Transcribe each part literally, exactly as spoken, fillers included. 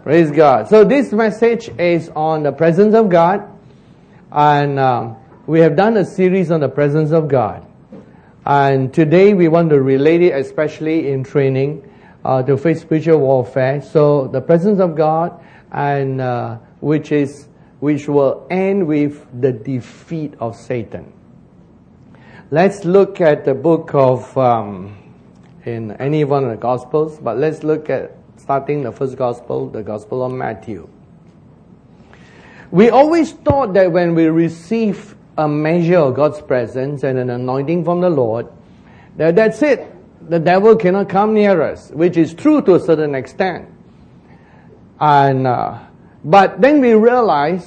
Praise God. So this message is on the presence of God, and um, we have done a series on the presence of God. And today we want to relate it, especially in training, uh, to face spiritual warfare. So the presence of God, and uh, which is which will end with the defeat of Satan. Let's look at the book of um, in any one of the Gospels, but let's look at starting the first Gospel, the Gospel of Matthew. We always thought that when we receive a measure of God's presence and an anointing from the Lord, that that's it. The devil cannot come near us, which is true to a certain extent. And uh, but then we realize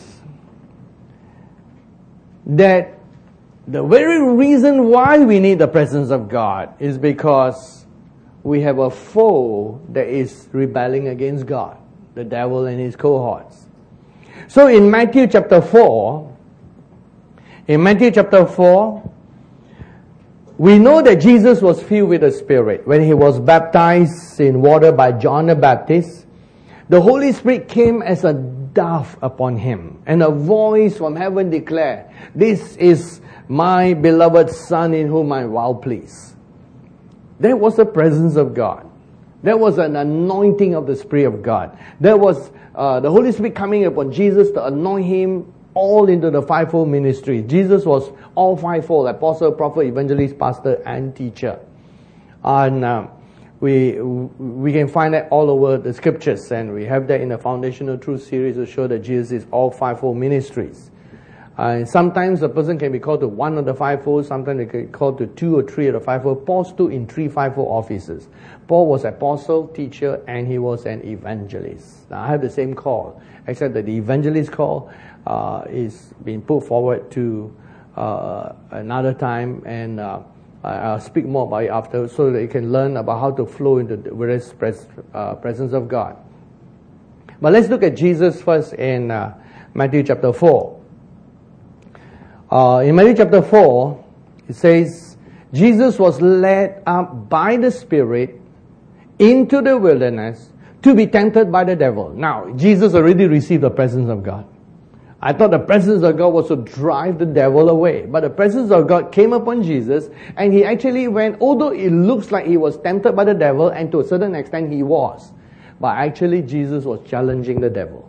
that the very reason why we need the presence of God is because we have a foe that is rebelling against God, the devil and his cohorts. So in Matthew chapter four, in Matthew chapter four, we know that Jesus was filled with the Spirit. When he was baptized in water by John the Baptist, the Holy Spirit came as a dove upon him, and a voice from heaven declared, "This is my beloved Son in whom I am well pleased." There was the presence of God. There was an anointing of the Spirit of God. There was uh, the Holy Spirit coming upon Jesus to anoint him all into the fivefold ministry. Jesus was all fivefold: apostle, prophet, evangelist, pastor, and teacher. And uh, we we can find that all over the scriptures, and we have that in the Foundational Truth series to show that Jesus is all fivefold ministries. Uh, sometimes a person can be called to one of the fivefold, sometimes they can be called to two or three of the fivefold. Paul stood in three fivefold offices. Paul was apostle, teacher, and he was an evangelist. Now, I have the same call, except that the evangelist call uh, is being put forward to uh, another time, and uh, I'll speak more about it after, so that you can learn about how to flow into the various pres- uh, presence of God. But let's look at Jesus first in uh, Matthew chapter four. Uh, in Matthew chapter four, it says, Jesus was led up by the Spirit into the wilderness to be tempted by the devil. Now, Jesus already received the presence of God. I thought the presence of God was to drive the devil away. But the presence of God came upon Jesus, and he actually went, although it looks like he was tempted by the devil, and to a certain extent he was, but actually Jesus was challenging the devil.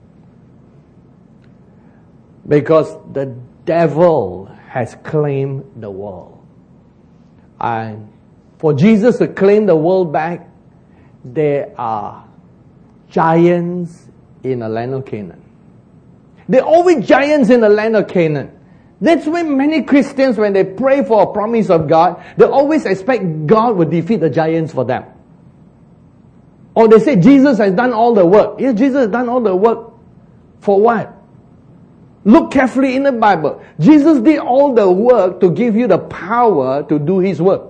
Because the devil has claimed the world. And for Jesus to claim the world back, there are giants in the land of Canaan. There are always giants in the land of Canaan. That's why many Christians, when they pray for a promise of God, they always expect God will defeat the giants for them. Or they say Jesus has done all the work. Yes, Jesus has done all the work. For what? Look carefully in the Bible. Jesus did all the work to give you the power to do His work.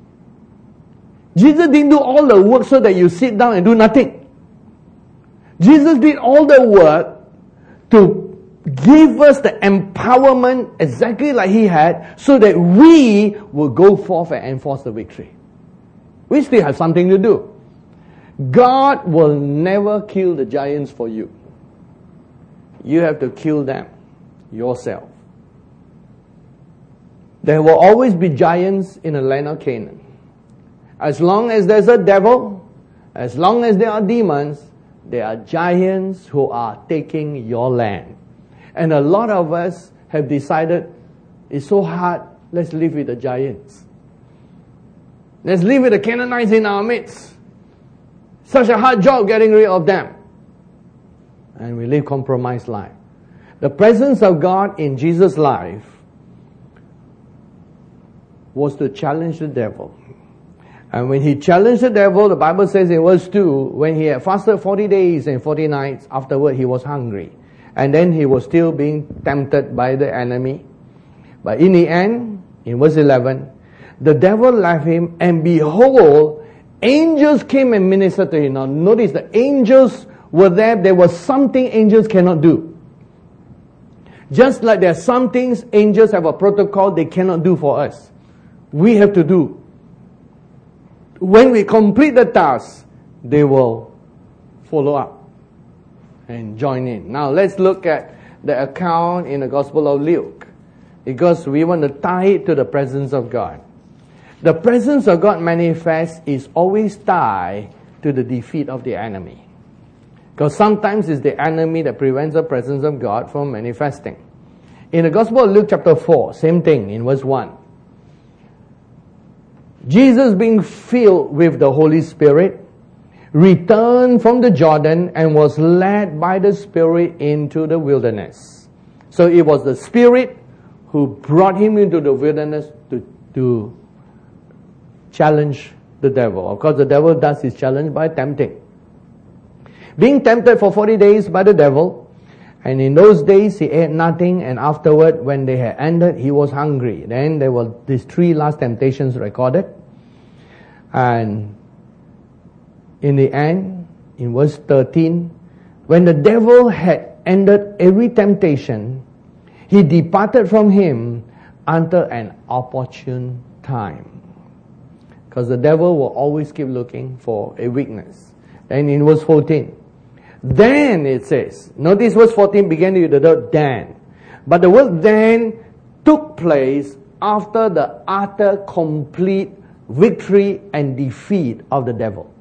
Jesus didn't do all the work so that you sit down and do nothing. Jesus did all the work to give us the empowerment exactly like He had, so that we will go forth and enforce the victory. We still have something to do. God will never kill the giants for you. You have to kill them yourself. There will always be giants in the land of Canaan. As long as there's a devil, as long as there are demons, there are giants who are taking your land. And a lot of us have decided, it's so hard, let's live with the giants. Let's live with the Canaanites in our midst. Such a hard job getting rid of them. And we live compromised life. The presence of God in Jesus' life was to challenge the devil. And when he challenged the devil, the Bible says in verse two, when he had fasted forty days and forty nights, afterward he was hungry. And then he was still being tempted by the enemy. But in the end, in verse eleven, the devil left him, and behold, angels came and ministered to him. Now notice, the angels were there. There was something angels cannot do. Just like there are some things angels have a protocol they cannot do for us. We have to do. When we complete the task, they will follow up. and join in. Now let's look at the account in the Gospel of Luke, because we want to tie it to the presence of God. The presence of God manifest is always tied to the defeat of the enemy. Because sometimes it's the enemy that prevents the presence of God from manifesting. In the Gospel of Luke chapter four, same thing in verse one. Jesus, being filled with the Holy Spirit, returned from the Jordan and was led by the Spirit into the wilderness. So it was the Spirit who brought him into the wilderness to, to challenge the devil. Of course, the devil does his challenge by tempting. Being tempted for forty days by the devil, and in those days he ate nothing, and afterward, when they had ended, he was hungry. Then there were these three last temptations recorded. And in the end, in verse thirteen, when the devil had ended every temptation, he departed from him until an opportune time. Because the devil will always keep looking for a weakness. Then in verse fourteen, then it says, notice verse fourteen began with the word then. But the word then took place after the utter, complete victory and defeat of the devil.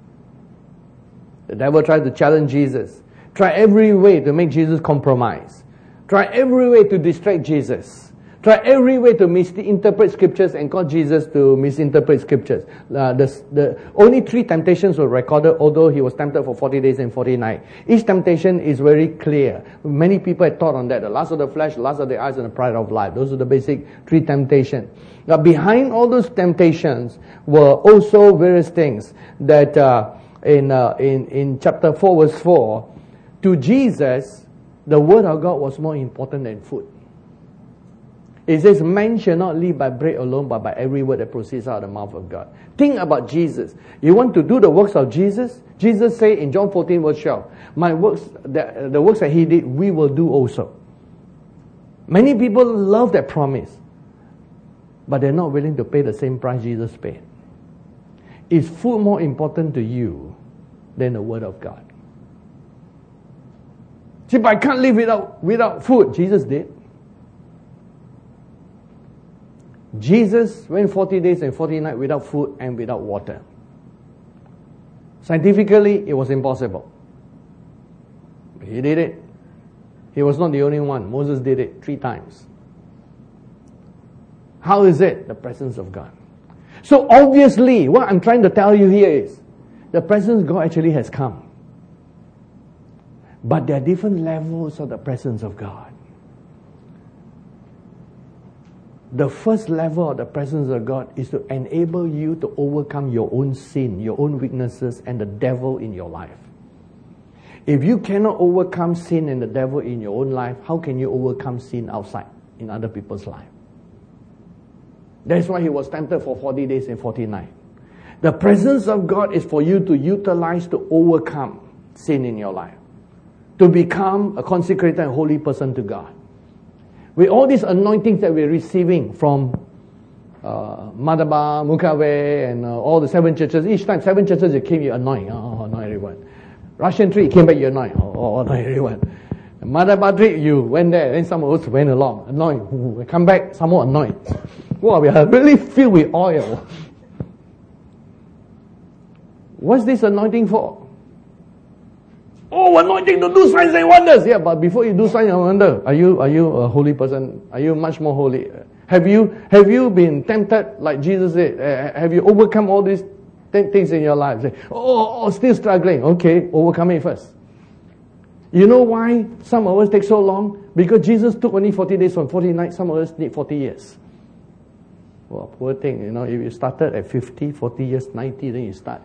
The devil tried to challenge Jesus. Try every way to make Jesus compromise. Try every way to distract Jesus. Try every way to misinterpret scriptures and cause Jesus to misinterpret scriptures. Uh, the, the only three temptations were recorded, although he was tempted for forty days and forty nights. Each temptation is very clear. Many people had thought on that. The lust of the flesh, the lust of the eyes, and the pride of life. Those are the basic three temptations. Now, behind all those temptations were also various things that uh, in, uh, in, in chapter four, verse four, to Jesus, the word of God was more important than food. It says, man shall not live by bread alone, but by every word that proceeds out of the mouth of God. Think about Jesus. You want to do the works of Jesus? Jesus said in John fourteen, verse twelve, my works, the, the works that he did, we will do also. Many people love that promise, but they're not willing to pay the same price Jesus paid. Is food more important to you than the word of God? See, but I can't live without, without food. Jesus did. Jesus went forty days and forty nights without food and without water. Scientifically, it was impossible. He did it. He was not the only one. Moses did it three times. How is it? The presence of God. So obviously, what I'm trying to tell you here is, the presence of God actually has come. But there are different levels of the presence of God. The first level of the presence of God is to enable you to overcome your own sin, your own weaknesses, and the devil in your life. If you cannot overcome sin and the devil in your own life, how can you overcome sin outside in other people's life? That's why he was tempted for forty days and forty nights. The presence of God is for you to utilize to overcome sin in your life, to become a consecrated and holy person to God. With all these anointings that we're receiving from uh, Madaba, Mukawe, and uh, all the seven churches, each time seven churches you came, you anoint, oh, anoint everyone. Russian tree, came back, you anoint, oh, oh anoint everyone. Madaba tree, you went there, then some of us went along, anoint, we come back, some more anoint. Wow, we are really filled with oil. What's this anointing for? Oh, anointing to do signs and wonders. Yeah, but before you do signs and wonders, are you are you a holy person? Are you much more holy? Have you have you been tempted like Jesus said? Uh, have you overcome all these th- things in your life? Say, oh, oh, still struggling. Okay, overcome it first. You know why some of us take so long? Because Jesus took only forty days and forty nights. Some of us need forty years. Well, poor thing. You know, if you started at fifty, forty years, ninety, then you start.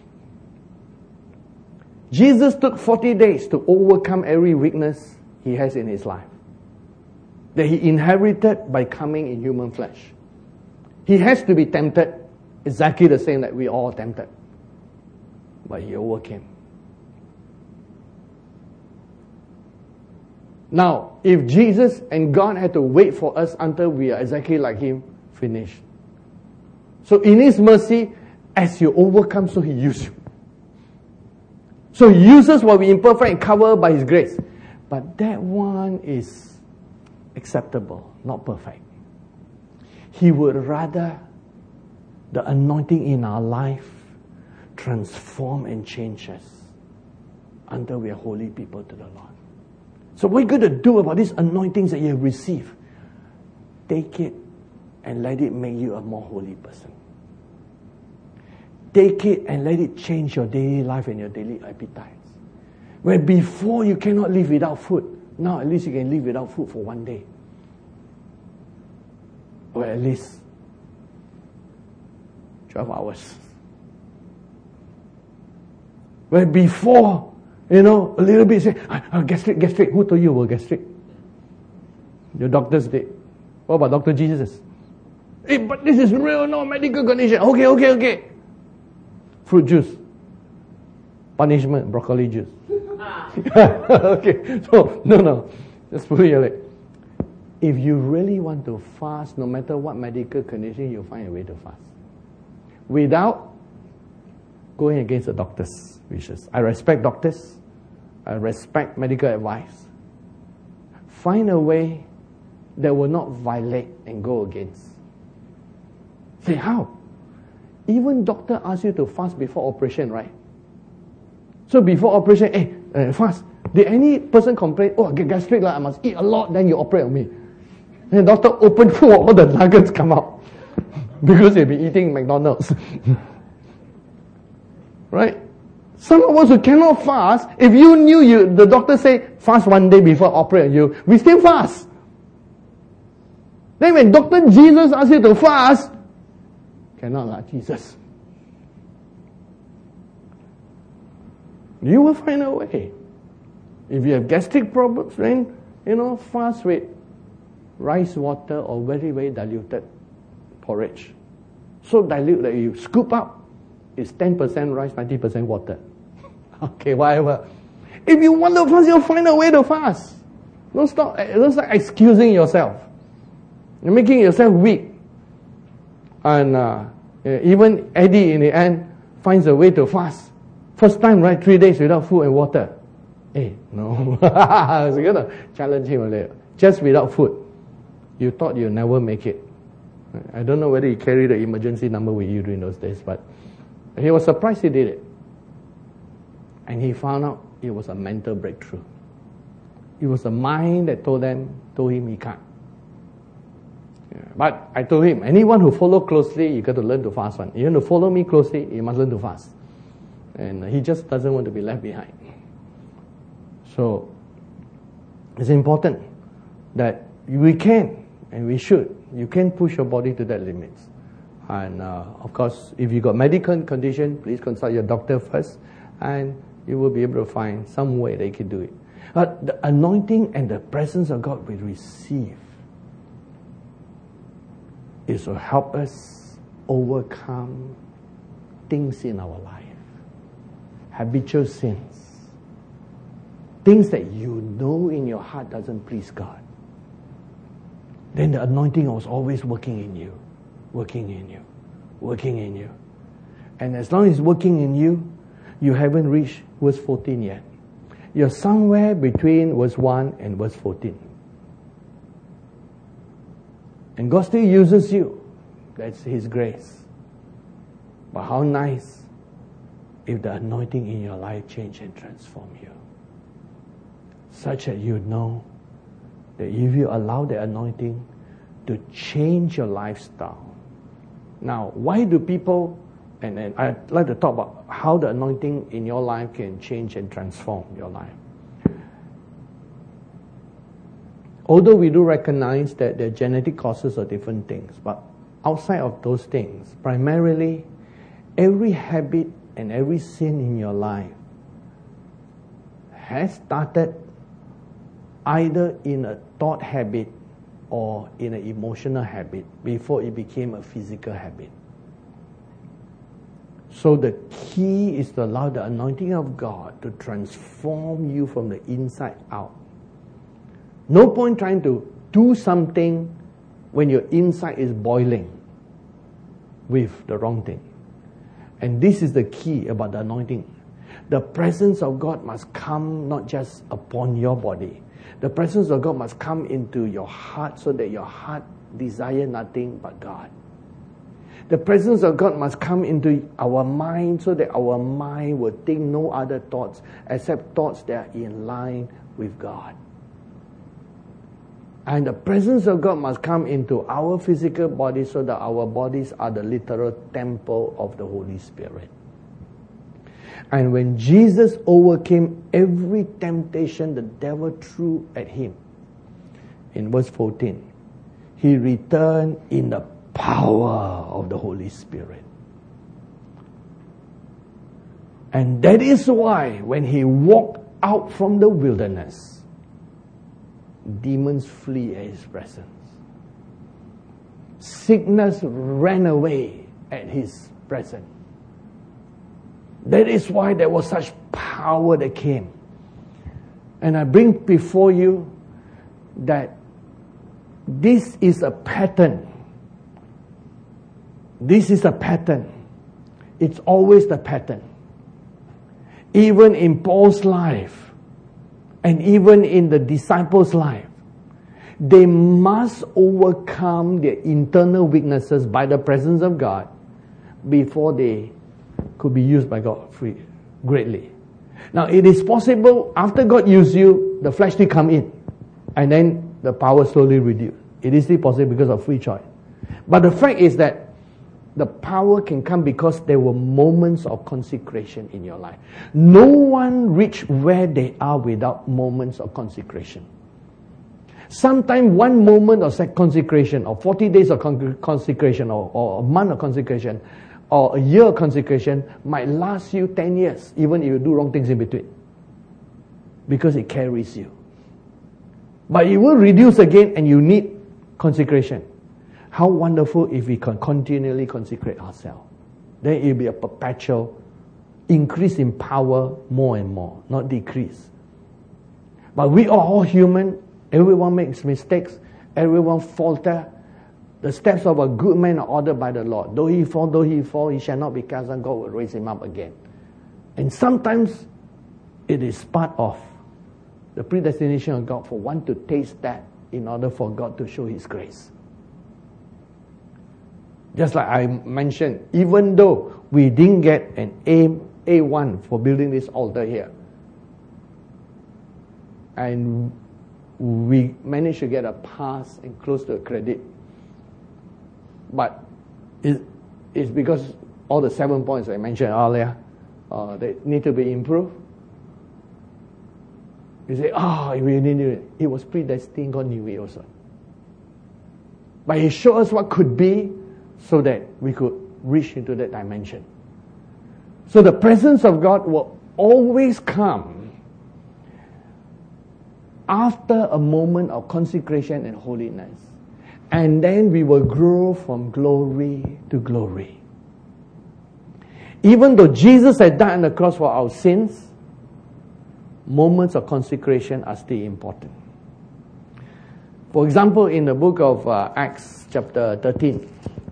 Jesus took forty days to overcome every weakness he has in his life, that he inherited by coming in human flesh. He has to be tempted exactly the same that we all tempted, but he overcame. Now, if Jesus and God had to wait for us until we are exactly like him, finished. So in his mercy, as you overcome, so he uses you. So He uses what we imperfect and covered by His grace. But that one is acceptable, not perfect. He would rather the anointing in our life transform and change us until we are holy people to the Lord. So what are you going to do about these anointings that you have received? Take it and let it make you a more holy person. Take it and let it change your daily life and your daily appetites. Where before you cannot live without food, now at least you can live without food for one day. Or at least twelve hours. Where before, you know, a little bit say, oh, gastric, gastric. Who told you were gastric? Your doctors did. What about Doctor Jesus? Hey, but this is real, no medical condition. Okay, okay, okay. Fruit juice. Punishment, broccoli juice. Okay, so, no, no. Just put it your leg. If you really want to fast, no matter what medical condition, you'll find a way to fast. Without going against the doctor's wishes. I respect doctors. I respect medical advice. Find a way that will not violate and go against. Say, how? Even doctor asks you to fast before operation, right? So before operation, hey, uh, fast. Did any person complain, oh, I get gastric, like, I must eat a lot, then you operate on me? And the doctor opened, all the nuggets come out. Because they've been eating McDonald's. Right? Some of us who cannot fast, if you knew you, the doctor say fast one day before operate on you, we still fast. Then when Doctor Jesus asks you to fast, cannot lah, Jesus. You will find a way. If you have gastric problems, then, you know, fast with rice water or very, very diluted porridge. So dilute that you scoop up, it's ten percent rice, ninety percent water. Okay, whatever. If you want to fast, you'll find a way to fast. Don't stop, don't start excusing yourself. You're making yourself weak. And uh, even Eddie, in the end, finds a way to fast. First time, right? Three days without food and water. Hey, no. I was going to challenge him a little. Just without food. You thought you'd never make it. I don't know whether he carried the emergency number with you during those days, but he was surprised he did it. And he found out it was a mental breakthrough. It was the mind that told them, told him he can't. Yeah. But I told him, anyone who follow closely, you got to learn to fast one. You want to follow me closely, you must learn to fast. And he just doesn't want to be left behind. So, it's important that we can, and we should, you can push your body to that limits. And uh, of course, if you got medical condition, please consult your doctor first, and you will be able to find some way that you can do it. But the anointing and the presence of God we receive is to help us overcome things in our life. Habitual sins. Things that you know in your heart doesn't please God. Then the anointing was always working in you. Working in you. Working in you. And as long as it's working in you, you haven't reached verse fourteen yet. You're somewhere between verse one and verse fourteen. And God still uses you. That's His grace. But how nice if the anointing in your life change and transform you. Such that you know that if you allow the anointing to change your lifestyle. Now, why do people, and, and I'd like to talk about how the anointing in your life can change and transform your life. Although we do recognize that there are genetic causes of different things, but outside of those things, primarily, every habit and every sin in your life has started either in a thought habit or in an emotional habit before it became a physical habit. So the key is to allow the anointing of God to transform you from the inside out. No point trying to do something when your inside is boiling with the wrong thing. And this is the key about the anointing. The presence of God must come not just upon your body. The presence of God must come into your heart so that your heart desire nothing but God. The presence of God must come into our mind so that our mind will think no other thoughts except thoughts that are in line with God. And the presence of God must come into our physical body so that our bodies are the literal temple of the Holy Spirit. And when Jesus overcame every temptation the devil threw at him, in verse fourteen, he returned in the power of the Holy Spirit. And that is why when he walked out from the wilderness, demons flee at his presence. Sickness ran away at his presence. That is why there was such power that came. And I bring before you that this is a pattern. This is a pattern. It's always the pattern. Even in Paul's life, and even in the disciples' life, they must overcome their internal weaknesses by the presence of God before they could be used by God free, greatly. Now, it is possible after God used you, the flesh will come in, and then the power slowly reduce. It is still possible because of free choice. But the fact is that the power can come because there were moments of consecration in your life. No one reached where they are without moments of consecration. Sometimes one moment of consecration, or forty days of consecration, or, or a month of consecration, or a year of consecration might last you ten years, even if you do wrong things in between. Because it carries you. But it will reduce again and you need consecration. How wonderful if we can continually consecrate ourselves. Then it will be a perpetual increase in power more and more, not decrease. But we are all human. Everyone makes mistakes. Everyone falter. The steps of a good man are ordered by the Lord. Though he fall, though he fall, he shall not be cast down. God will raise him up again. And sometimes it is part of the predestination of God for one to taste that in order for God to show his grace. Just like I mentioned, even though we didn't get an A, A one for building this altar here, and we managed to get a pass and close to a credit, but it, it's because all the seven points I mentioned earlier, uh, they need to be improved. You say, oh, we didn't do it. It was predestined, God knew it also. But He showed us what could be so that we could reach into that dimension. So the presence of God will always come after a moment of consecration and holiness. And then we will grow from glory to glory. Even though Jesus had died on the cross for our sins, moments of consecration are still important. For example, in the book of uh, Acts chapter thirteen,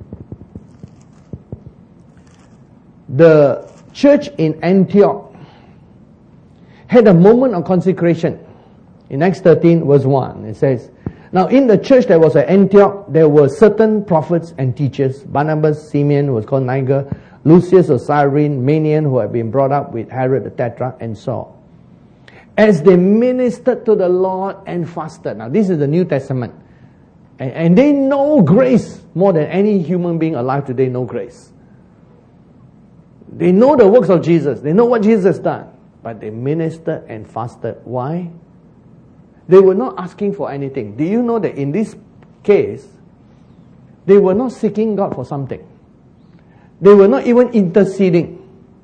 the church in Antioch had a moment of consecration. In Acts thirteen verse one, it says, now in the church that was at Antioch, there were certain prophets and teachers. Barnabas, Simeon, who was called Niger, Lucius of Cyrene, Manaen, who had been brought up with Herod the Tetrarch, and Saul. As they ministered to the Lord and fasted. Now this is the New Testament. And, and they know grace more than any human being alive today know grace. They know the works of Jesus. They know what Jesus has done. But they ministered and fasted. Why? They were not asking for anything. Do you know that in this case, they were not seeking God for something. They were not even interceding.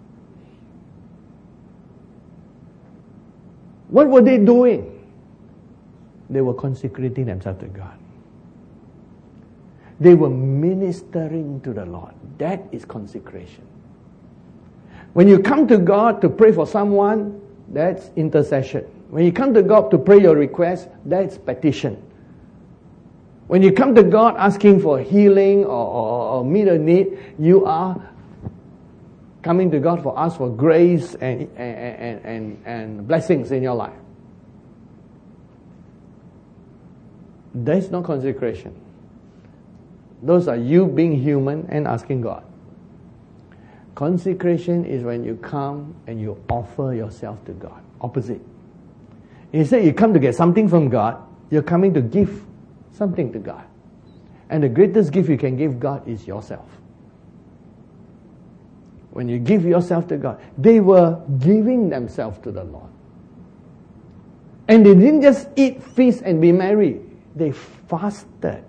What were they doing? They were consecrating themselves to God. They were ministering to the Lord. That is consecration. When you come to God to pray for someone, that's intercession. When you come to God to pray your request, that's petition. When you come to God asking for healing or, or, or meet a need, you are coming to God for ask for grace and, and, and, and, and blessings in your life. There is no consecration. Those are you being human and asking God. Consecration is when you come and you offer yourself to God. Opposite. Instead, you come to get something from God, you're coming to give something to God. And the greatest gift you can give God is yourself. When you give yourself to God, they were giving themselves to the Lord. And they didn't just eat, feast, and be merry. They fasted.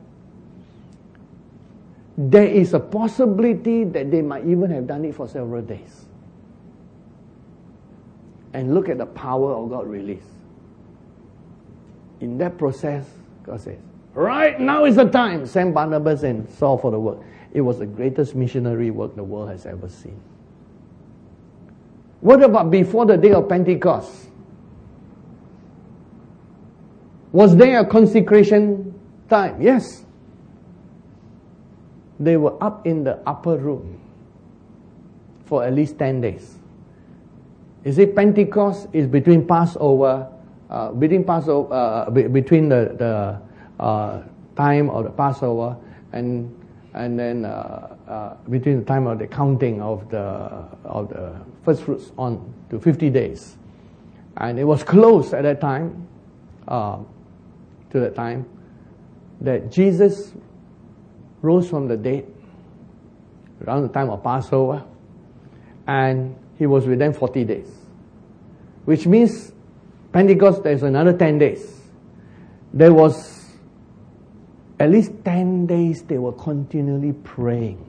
There is a possibility that they might even have done it for several days. And look at the power of God released. In that process, God says, right now is the time. Send Barnabas and Saul for the work. It was the greatest missionary work the world has ever seen. What about before the day of Pentecost? Was there a consecration time? Yes. They were up in the upper room for at least ten days. You see, Pentecost is between Passover, uh, between Passover, uh, be, between the, the uh, time of the Passover and and then uh, uh, between the time of the counting of the of the first fruits on to fifty days, and it was close at that time, uh, to that time, that Jesus rose from the dead around the time of Passover, and he was with them forty days, which means Pentecost there's another ten days. There was at least ten days they were continually praying.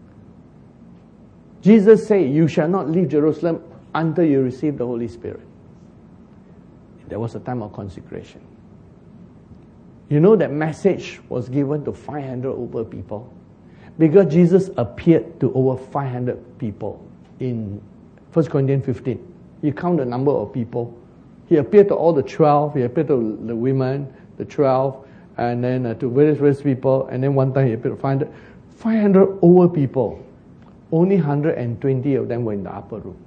Jesus said, you shall not leave Jerusalem until you receive the Holy Spirit. There was a time of consecration. You know that message was given to five hundred over people because Jesus appeared to over five hundred people in First Corinthians fifteen. You count the number of people. He appeared to all the twelve. He appeared to the women, the twelve, and then uh, to various, various people. And then one time he appeared to five hundred. five hundred over people. Only one hundred twenty of them were in the upper room.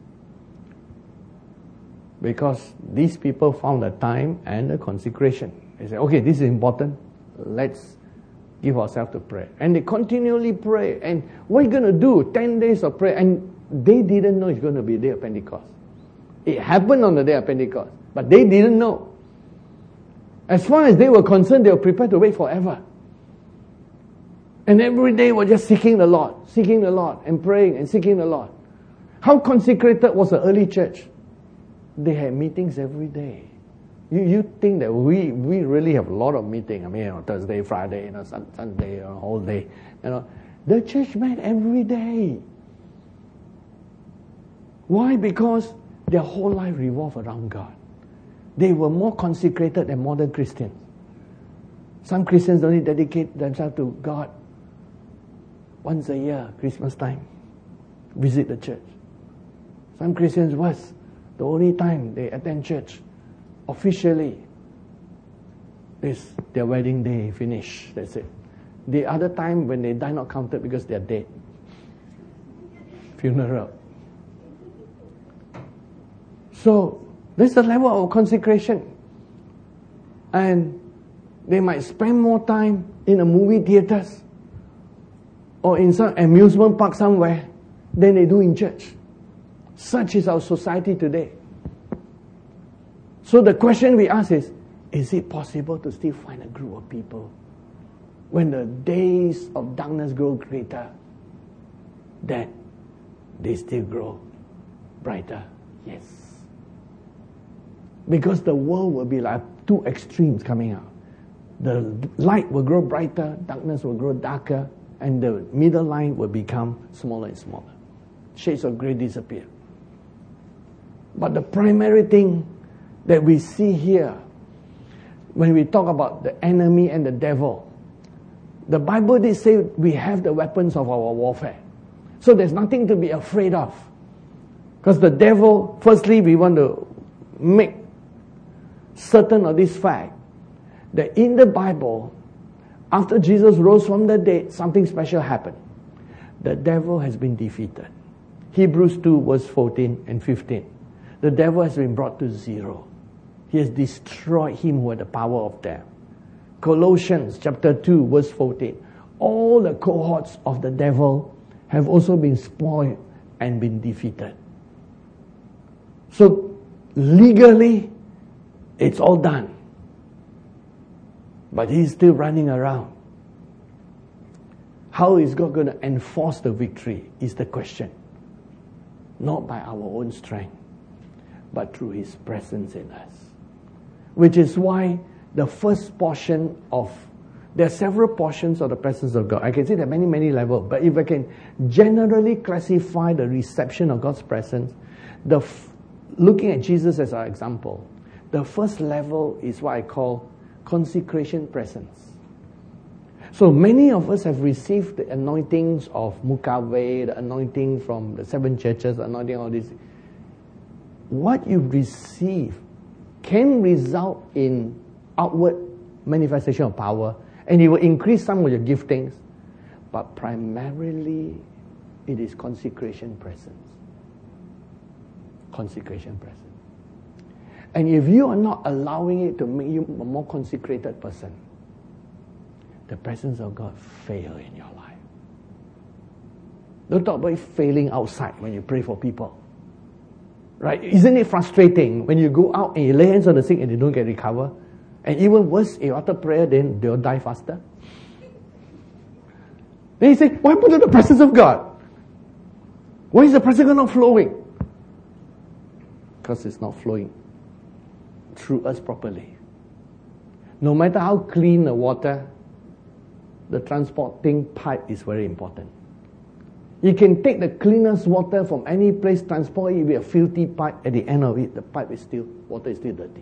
Because these people found a time and a consecration. They said, okay, this is important. Let's give ourselves to prayer. And they continually pray. And what are you going to do? Ten days of prayer. And they didn't know it's going to be the day of Pentecost. It happened on the day of Pentecost. But they didn't know. As far as they were concerned, they were prepared to wait forever. And every day were just seeking the Lord, seeking the Lord, and praying and seeking the Lord. How consecrated was the early church? They had meetings every day. You you think that we we really have a lot of meetings? I mean, you know, Thursday, Friday, you know, Sunday, you know, whole day. You know, the church met every day. Why? Because their whole life revolved around God. They were more consecrated than modern Christians. Some Christians only dedicate themselves to God once a year, Christmas time, visit the church. Some Christians was the only time they attend church officially is their wedding day, finish, that's it. The other time when they die not counted because they're dead. Funeral. So, there's the level of consecration. And they might spend more time in a movie theaters or in some amusement park somewhere than they do in church. Such is our society today. So the question we ask is, is it possible to still find a group of people when the days of darkness grow greater, that they still grow brighter? Yes. Because the world will be like two extremes coming out. The light will grow brighter, darkness will grow darker, and the middle line will become smaller and smaller. Shades of grey disappear. But the primary thing that we see here, when we talk about the enemy and the devil, the Bible did say we have the weapons of our warfare. So there's nothing to be afraid of. Because the devil, firstly, we want to make certain of this fact, that in the Bible, after Jesus rose from the dead, something special happened. The devil has been defeated. Hebrews two, verse fourteen and fifteen. The devil has been brought to zero. He has destroyed him who had the power of death. Colossians chapter two, verse fourteen. All the cohorts of the devil have also been spoiled and been defeated. So, legally, it's all done. But he's still running around. How is God going to enforce the victory is the question. Not by our own strength, but through His presence in us. Which is why the first portion of, there are several portions of the presence of God. I can say there are many, many levels, but if I can generally classify the reception of God's presence, the f- looking at Jesus as our example, the first level is what I call consecration presence. So many of us have received the anointings of Mukave, the anointing from the seven churches, the anointing of this. What you receive can result in outward manifestation of power, and it will increase some of your giftings, but primarily it is consecration presence. Consecration presence. And if you are not allowing it to make you a more consecrated person, the presence of God fail in your life. Don't talk about it failing outside when you pray for people. Right? Isn't it frustrating when you go out and you lay hands on the sick and they don't get recover? And even worse, if after prayer, then they'll die faster. Then you say, what happened to the presence of God? Why is the presence of God not flowing? Because it's not flowing through us properly. No matter how clean the water, the transporting pipe is very important. You can take the cleanest water from any place, transport it with a filthy pipe. At the end of it, the pipe is still, water is still dirty.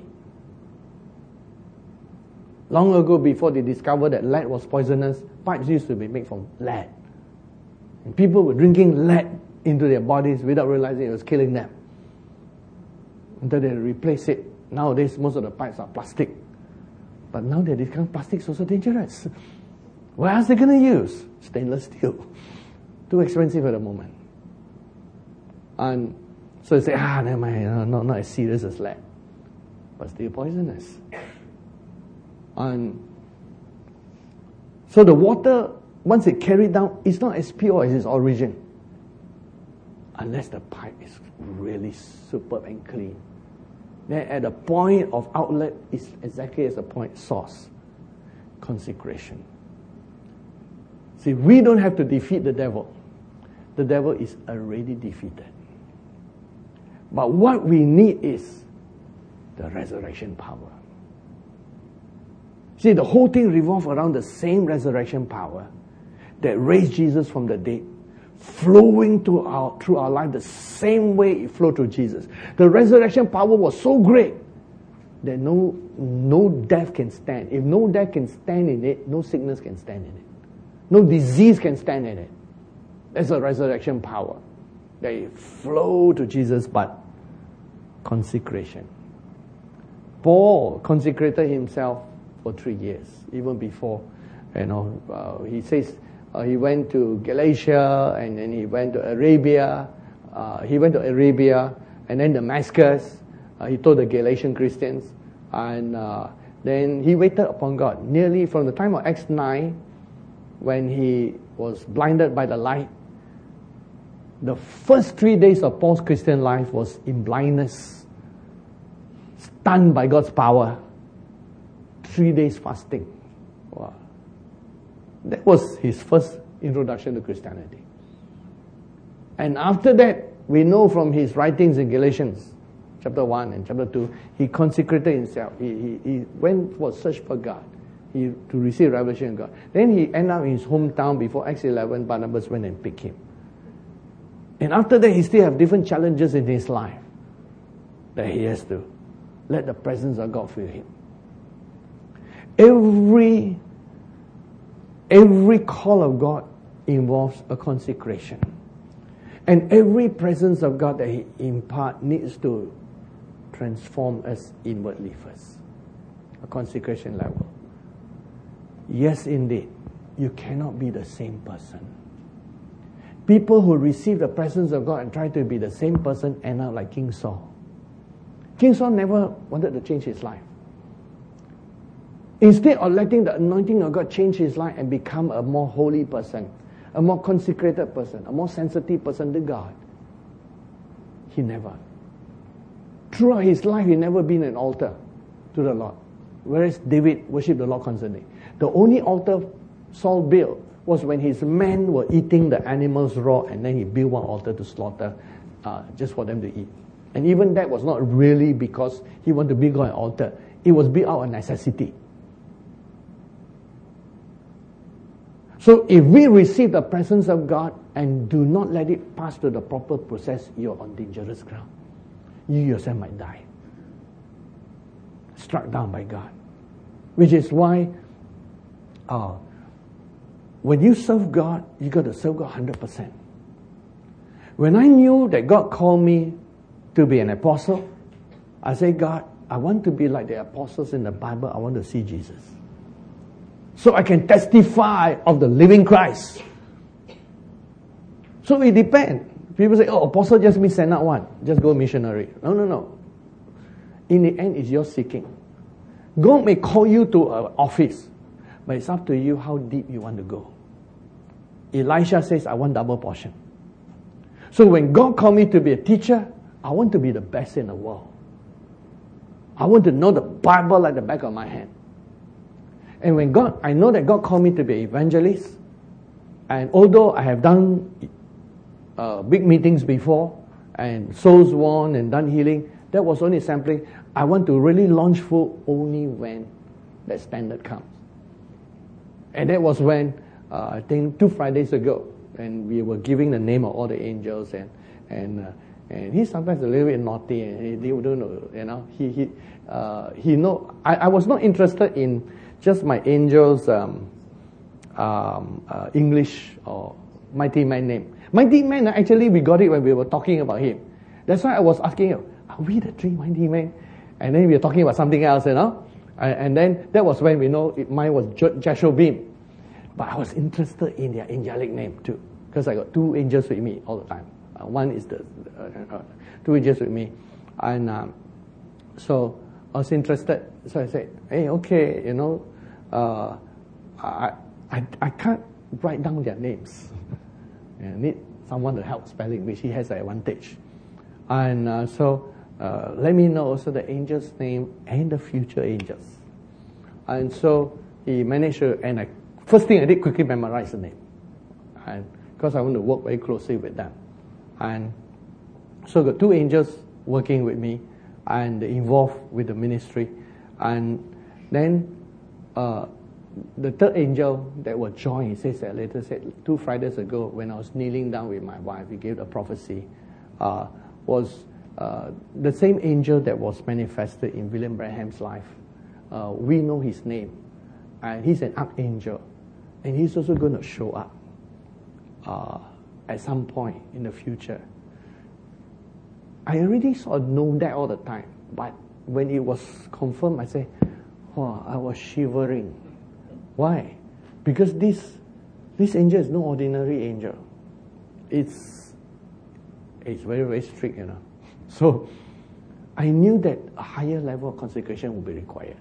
Long ago, before they discovered that lead was poisonous, pipes used to be made from lead. And people were drinking lead into their bodies without realizing it was killing them. Until they replace it. Nowadays, most of the pipes are plastic. But now they discover plastic is also dangerous. What else are they going to use? Stainless steel. Too expensive at the moment. And so they say, ah, never mind, not, not as serious as lead. But still poisonous. And so the water, once it carried down, it's not as pure as its origin. Unless the pipe is really superb and clean. Then at the point of outlet is exactly as the point source. Consecration. See, we don't have to defeat the devil. The devil is already defeated. But what we need is the resurrection power. See, the whole thing revolves around the same resurrection power that raised Jesus from the dead, flowing to our, through our life the same way it flowed through Jesus. The resurrection power was so great that no, no death can stand. If no death can stand in it, no sickness can stand in it. No disease can stand in it. That's the resurrection power. They flow to Jesus, but consecration. Paul consecrated himself for three years, even before, you know, uh, he says uh, he went to Galatia, and then he went to Arabia, uh, he went to Arabia, and then Damascus, uh, he told the Galatian Christians, and uh, then he waited upon God, nearly from the time of Acts nine, when he was blinded by the light. The first three days of Paul's Christian life was in blindness, stunned by God's power. Three days fasting. Wow. That was his first introduction to Christianity. And after that, we know from his writings in Galatians, chapter one and chapter two, he consecrated himself. He, he, he went for search for God. He, to receive revelation of God. Then he ended up in his hometown before Acts eleven, Barnabas went and picked him. And after that, he still have different challenges in his life that he has to let the presence of God fill him. Every, every call of God involves a consecration. And every presence of God that He imparts needs to transform us inwardly first. A consecration level. Yes, indeed, you cannot be the same person. People who receive the presence of God and try to be the same person end up like King Saul. King Saul never wanted to change his life. Instead of letting the anointing of God change his life and become a more holy person, a more consecrated person, a more sensitive person to God, he never. Throughout his life, he never been an altar to the Lord. Whereas David worshipped the Lord constantly. The only altar Saul built was when his men were eating the animals raw, and then he built one altar to slaughter uh, just for them to eat. And even that was not really because he wanted to build an altar. It was built out of necessity. So if we receive the presence of God and do not let it pass to the proper process, you're on dangerous ground. You yourself might die. Struck down by God. Which is why uh, when you serve God, you got to serve God one hundred percent. When I knew that God called me to be an apostle, I said, God, I want to be like the apostles in the Bible. I want to see Jesus. So I can testify of the living Christ. So it depends. People say, oh, apostle just means send out one. Just go missionary. No, no, no. In the end, it's your seeking. God may call you to an office, but it's up to you how deep you want to go. Elisha says, I want double portion. So when God called me to be a teacher, I want to be the best in the world. I want to know the Bible like the back of my hand. And when God, I know that God called me to be an evangelist, and although I have done uh, big meetings before, and souls won and done healing, that was only sampling. I want to really launch full only when that standard comes. And that was when, uh, I think two Fridays ago, and we were giving the name of all the angels, and and uh, and he's sometimes a little bit naughty, and he, he don't know, you know, he he uh, he know. I, I was not interested in just my angels um, um, uh, English or mighty man name. Mighty man, actually we got it when we were talking about him. That's why I was asking him, are we the three mighty men? And then we were talking about something else, you know. And, and then that was when we know it, mine was Jashobim. But I was interested in their angelic name too, because I got two angels with me all the time. Uh, one is the uh, uh, two angels with me, and um, so I was interested. So I said, "Hey, okay, you know, uh, I, I I can't write down their names. I need someone to help spelling, which he has an advantage. And uh, so uh, let me know also the angel's name and the future angels." And so he managed to, and I, first thing I did, quickly memorize the name, and because I want to work very closely with them. And so got two angels working with me and involved with the ministry. And then uh, the third angel that was joined, he says that later, said two Fridays ago when I was kneeling down with my wife, he gave a prophecy, uh, was uh, the same angel that was manifested in William Branham's life. Uh, we know his name, and he's an archangel, and he's also going to show up uh, at some point in the future. I already sort of know that all the time, but when it was confirmed, I said, oh, I was shivering. Why? Because this this angel is no ordinary angel. It's it's very, very strict, you know. So I knew that a higher level of consecration would be required.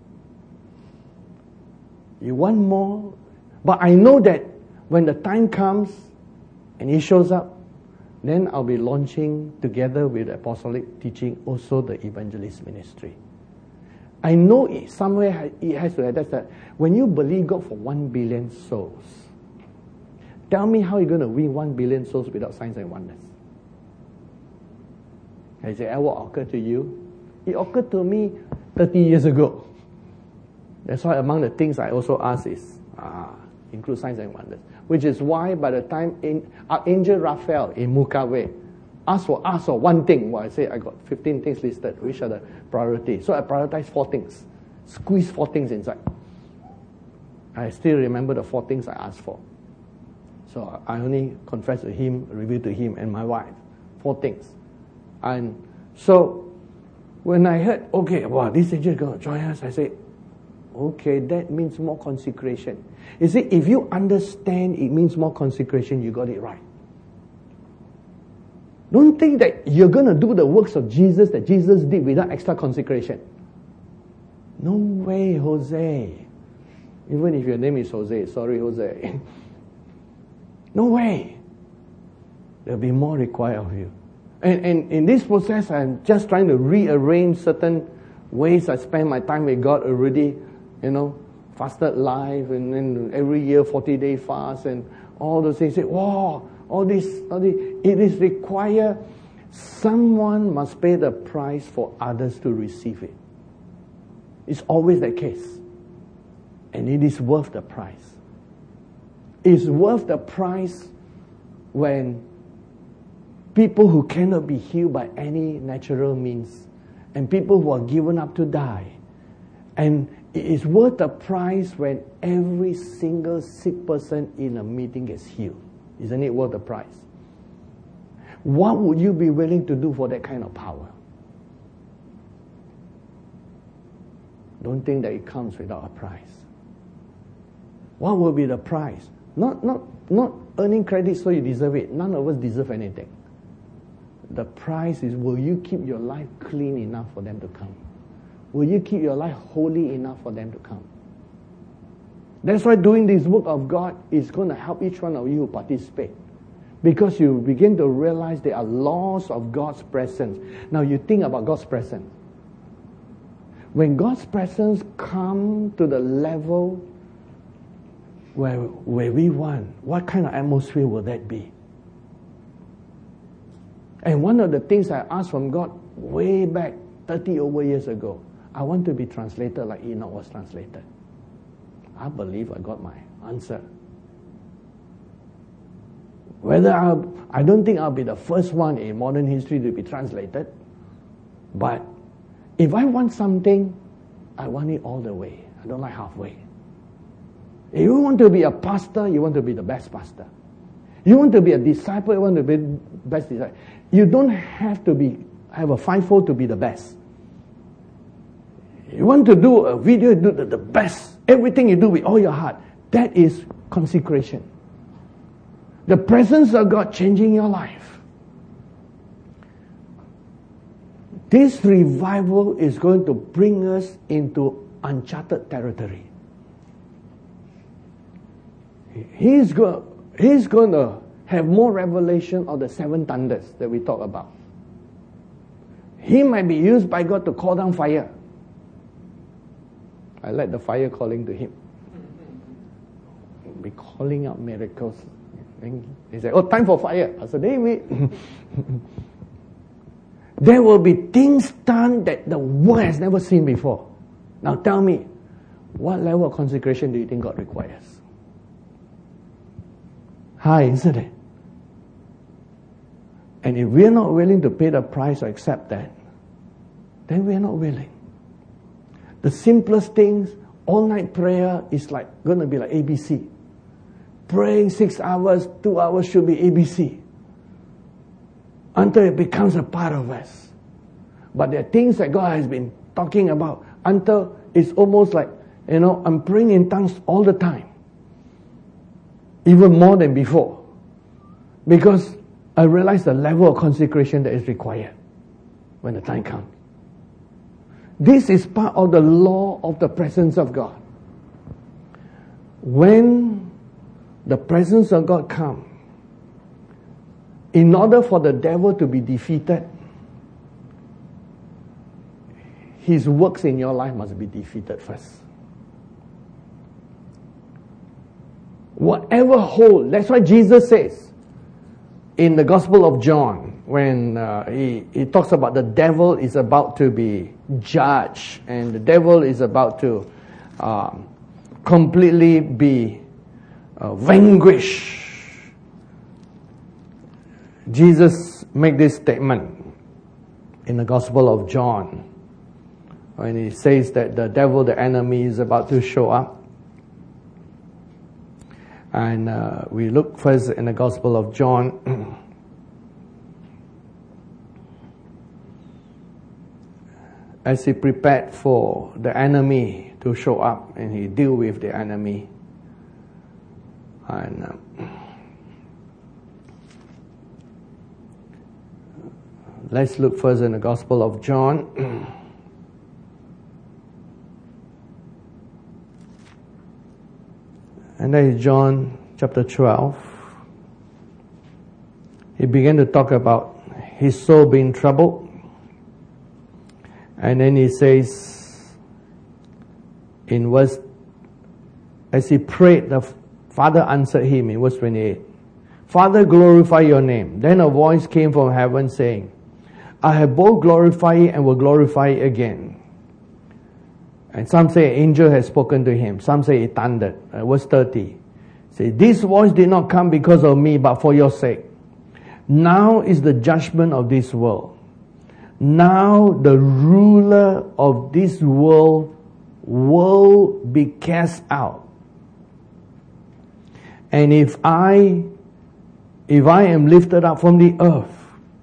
You want more, but I know that when the time comes and he shows up, then I'll be launching together with apostolic teaching also the evangelist ministry. I know it, somewhere it has to have that. When you believe God for one billion souls, tell me how you're going to win one billion souls without signs and wonders. Has it ever occurred to you? It occurred to me thirty years ago. That's why among the things I also ask is, ah, include signs and wonders. Which is why by the time in, Archangel Raphael in Mukaway asked for, asked for one thing, well, I say I got fifteen things listed, which are the priorities. So I prioritized four things. Squeeze four things inside. I still remember the four things I asked for. So I only confessed to him, revealed to him and my wife. Four things. And so when I heard, okay, wow, this angel is going to join us, I said, okay, that means more consecration. You see, if you understand it means more consecration, you got it right. Don't think that you're going to do the works of Jesus that Jesus did without extra consecration. No way, Jose. Even if your name is Jose, sorry, Jose. No way. There'll be more required of you. And, and in this process, I'm just trying to rearrange certain ways I spend my time with God already, you know, fasted life, and then every year forty-day fast, and all those things. Say, wow, all this, all this. It is required. Someone must pay the price for others to receive it. It's always the case. And it is worth the price. It's worth the price when people who cannot be healed by any natural means, and people who are given up to die. And it is worth the price when every single sick person in a meeting gets healed. Isn't it worth the price? What would you be willing to do for that kind of power? Don't think that it comes without a price. What will be the price? Not, not, not earning credit so you deserve it. None of us deserve anything. The price is, will you keep your life clean enough for them to come? Will you keep your life holy enough for them to come? That's why doing this work of God is going to help each one of you participate. Because you begin to realize there are laws of God's presence. Now you think about God's presence. When God's presence comes to the level where, where we want, what kind of atmosphere will that be? And one of the things I asked from God way back thirty over years ago, I want to be translated like Enoch was translated. I believe I got my answer. Whether I'll, I don't think I'll be the first one in modern history to be translated, but if I want something, I want it all the way. I don't like halfway. If you want to be a pastor, you want to be the best pastor. You want to be a disciple, you want to be the best disciple. You don't have to be have a fivefold to be the best. You want to do a video, do the, the best. Everything you do with all your heart. That is consecration. The presence of God changing your life. This revival is going to bring us into uncharted territory. He's going, he's going to have more revelation of the seven thunders that we talk about. He might be used by God to call down fire. I like the fire calling to him. Be calling out miracles. And he said, oh, time for fire. I said, David. There will be things done that the world has never seen before. Now tell me, what level of consecration do you think God requires? High, isn't it? And if we're not willing to pay the price or accept that, then we're not willing. The simplest things, all night prayer is like going to be like A B C. Praying six hours, two hours should be A B C. Until it becomes a part of us. But there are things that God has been talking about until it's almost like, you know, I'm praying in tongues all the time. Even more than before. Because I realize the level of consecration that is required when the time comes. This is part of the law of the presence of God. When the presence of God comes, in order for the devil to be defeated, his works in your life must be defeated first. Whatever hold, that's why Jesus says in the Gospel of John, when uh, he, he talks about the devil is about to be judged, and the devil is about to um, completely be uh, vanquished. Jesus made this statement in the Gospel of John when he says that the devil, the enemy, is about to show up. And uh, we look first in the Gospel of John. As he prepared for the enemy to show up, and he deal with the enemy. And uh, let's look first in the Gospel of John. And that is John chapter twelve. He began to talk about his soul being troubled. And then he says, in verse, as he prayed, the Father answered him in verse twenty-eight. Father, glorify your name. Then a voice came from heaven saying, I have both glorified it and will glorify it again. And some say an angel has spoken to him. Some say it thundered. Uh, verse thirty. Say, this voice did not come because of me, but for your sake. Now is the judgment of this world. Now the ruler of this world will be cast out. And if I, if I am lifted up from the earth,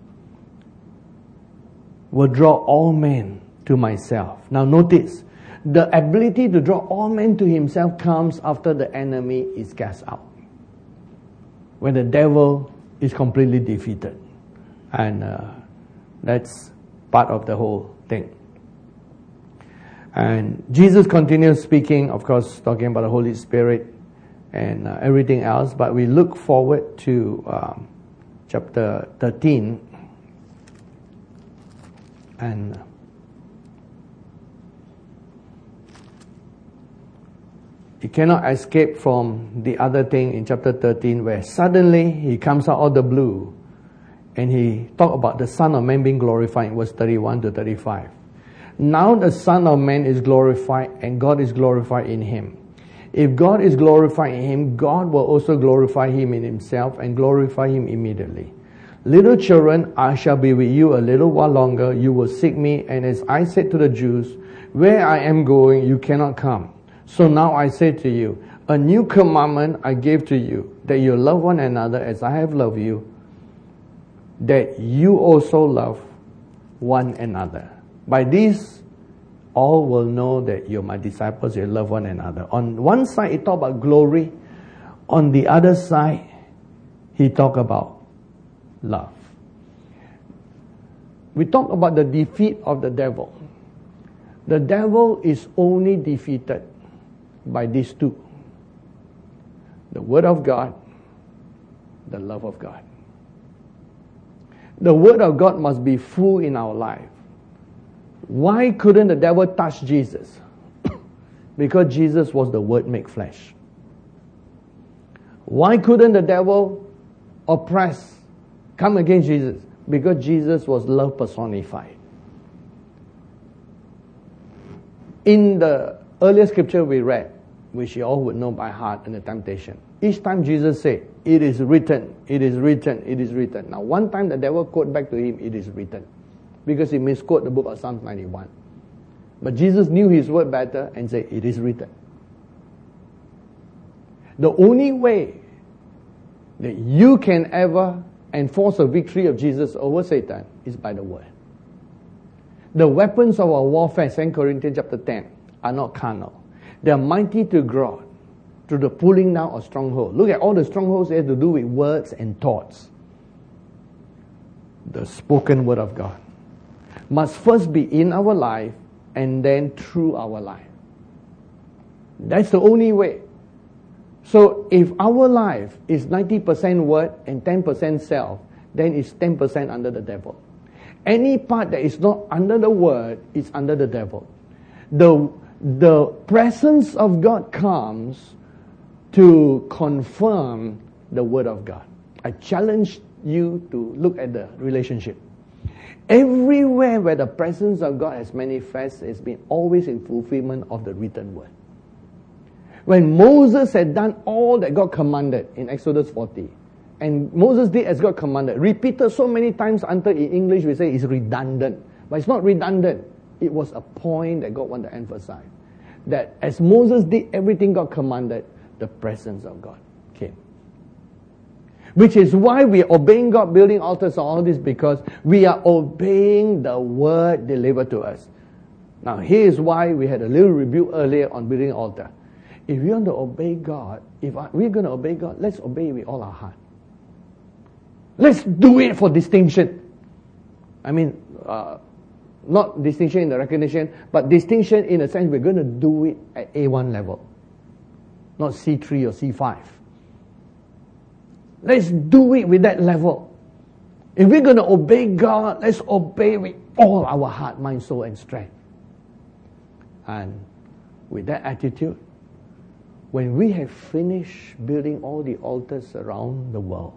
will draw all men to myself. Now notice, the ability to draw all men to himself comes after the enemy is cast out. When the devil is completely defeated. And uh, that's part of the whole thing. And Jesus continues speaking, of course, talking about the Holy Spirit and uh, everything else. But we look forward to um, chapter thirteen. And you cannot escape from the other thing in chapter thirteen, where suddenly he comes out of the blue and he talks about the Son of Man being glorified in verse thirty-one to thirty-five. Now the Son of Man is glorified and God is glorified in him. If God is glorified in him, God will also glorify him in himself and glorify him immediately. Little children, I shall be with you a little while longer. You will seek me, and as I said to the Jews, where I am going, you cannot come. So now I say to you, a new commandment I give to you, that you love one another as I have loved you, that you also love one another. By this, all will know that you're my disciples, you love one another. On one side, he talked about glory. On the other side, he talked about love. We talk about the defeat of the devil. The devil is only defeated by these two. The Word of God, the love of God. The Word of God must be full in our life. Why couldn't the devil touch Jesus? Because Jesus was the Word made flesh. Why couldn't the devil oppress, come against Jesus? Because Jesus was love personified. In the earlier scripture we read, which you all would know by heart in the temptation, each time Jesus said, it is written, it is written, it is written. Now one time the devil quoted back to him, it is written. Because he misquoted the book of Psalms ninety-one. But Jesus knew his word better and said, it is written. The only way that you can ever enforce a victory of Jesus over Satan is by the word. The weapons of our warfare, Second Corinthians chapter ten, are not carnal. They are mighty to God through the pulling down of strongholds. Look at all the strongholds they have to do with words and thoughts. The spoken word of God must first be in our life and then through our life. That's the only way. So if our life is ninety percent word and ten percent self, then it's ten percent under the devil. Any part that is not under the word is under the devil. The, the presence of God comes to confirm the word of God. I challenge you to look at the relationship. Everywhere where the presence of God has manifested, it's been always in fulfillment of the written word. When Moses had done all that God commanded in Exodus forty, and Moses did as God commanded, repeated so many times until in English we say it's redundant. But it's not redundant. It was a point that God wanted to emphasize. That as Moses did everything God commanded, the presence of God came. Which is why we are obeying God, building altars, all this, because we are obeying the word delivered to us. Now here is why we had a little review earlier on building altar. If we want to obey God, if we're going to obey God, let's obey with all our heart. Let's do it for distinction. I mean, uh, not distinction in the recognition, but distinction in the sense we're going to do it at A one level, not C three or C five. Let's do it with that level. If we're going to obey God, let's obey with all our heart, mind, soul, and strength. And with that attitude, when we have finished building all the altars around the world,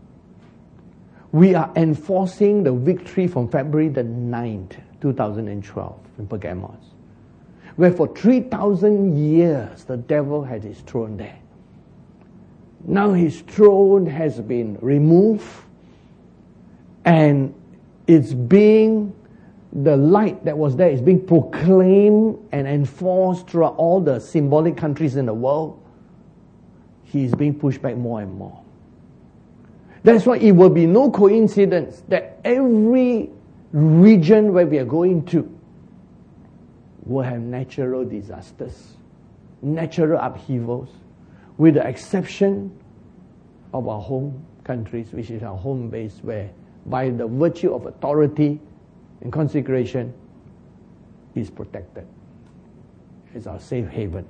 we are enforcing the victory from February the ninth, two thousand twelve in Pergamos, where for three thousand years the devil had his throne there. Now his throne has been removed, and it's being, the light that was there is being proclaimed and enforced throughout all the symbolic countries in the world. He is being pushed back more and more. That's why it will be no coincidence that every region where we are going to will have natural disasters, natural upheavals, with the exception of our home countries, which is our home base, where by the virtue of authority and consecration is protected. It's our safe haven.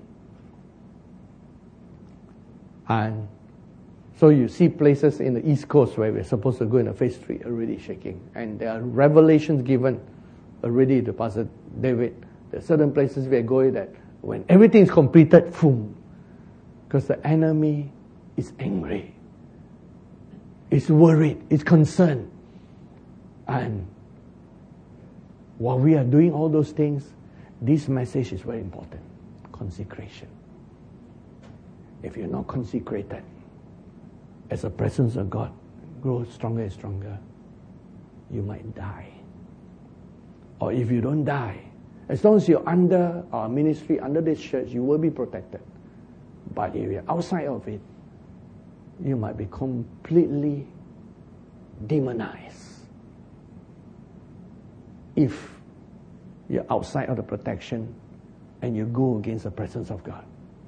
And so you see places in the East Coast where we're supposed to go in a phase three already shaking. And there are revelations given already to Pastor David. There are certain places we are going that when everything is completed, boom, because the enemy is angry, is worried, is concerned. And while we are doing all those things, this message is very important. Consecration. If you're not consecrated, as the presence of God grows stronger and stronger, you might die. Or if you don't die, as long as you're under our ministry, under this church, you will be protected. But if you're outside of it, you might be completely demonized. If you're outside of the protection and you go against the presence of God.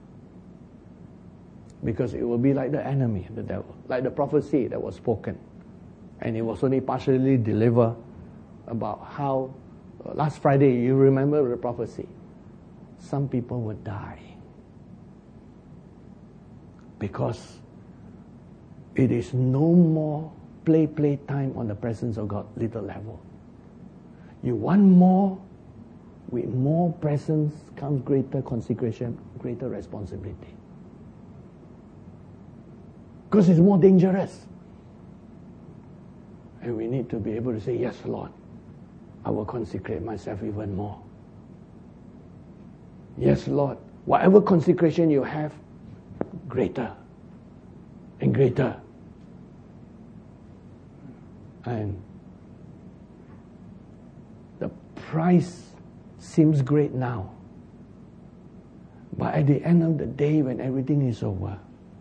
Because it will be like the enemy, the devil, like the prophecy that was spoken. And it was only partially delivered about how, uh, last Friday, you remember the prophecy. Some people would die. Because it is no more play, play time on the presence of God, little level. You want more, with more presence comes greater consecration, greater responsibility. Because it's more dangerous. And we need to be able to say, yes, Lord, I will consecrate myself even more. Yes, Lord, whatever consecration you have, greater and greater. And the price seems great now. But at the end of the day, when everything is over,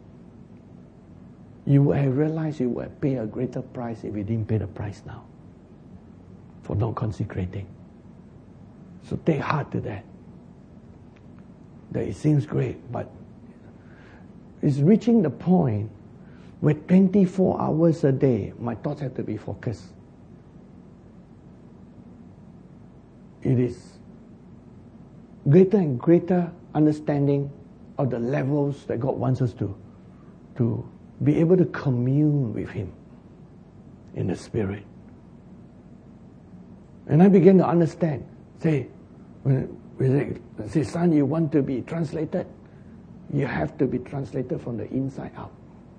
you will have realized you will pay a greater price if you didn't pay the price now for not consecrating. So take heart to that. That it seems great, but it's reaching the point where twenty-four hours a day, my thoughts have to be focused. It is greater and greater understanding of the levels that God wants us to, to be able to commune with Him in the Spirit. And I began to understand. Say, when we say, son, you want to be translated? You have to be translated from the inside out.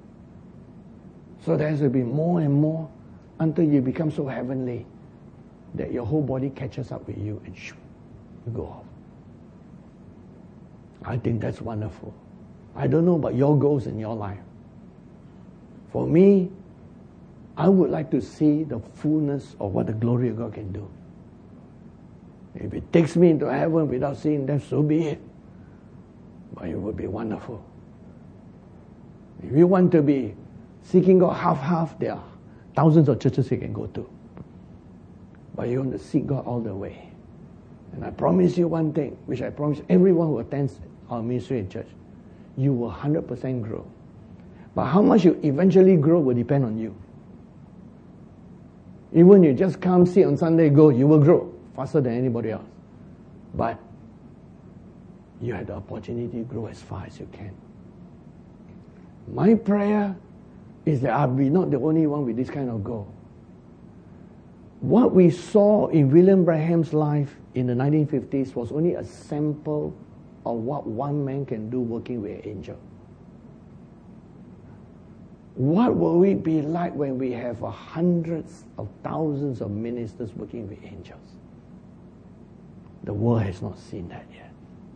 So there has to be more and more until you become so heavenly that your whole body catches up with you and shoo, you go off. I think that's wonderful. I don't know about your goals in your life. For me, I would like to see the fullness of what the glory of God can do. If it takes me into heaven without seeing them, so be it. But it would be wonderful. If you want to be seeking God half-half, there are thousands of churches you can go to. But you want to seek God all the way. And I promise you one thing, which I promise everyone who attends our ministry in church, you will one hundred percent grow. But how much you eventually grow will depend on you. Even you just come, sit on Sunday, go, you will grow faster than anybody else. But you have the opportunity to grow as far as you can. My prayer is that I'll be not the only one with this kind of goal. What we saw in William Branham's life in the nineteen fifties was only a sample of what one man can do working with an angel. What will we be like when we have hundreds of thousands of ministers working with angels? The world has not seen that yet.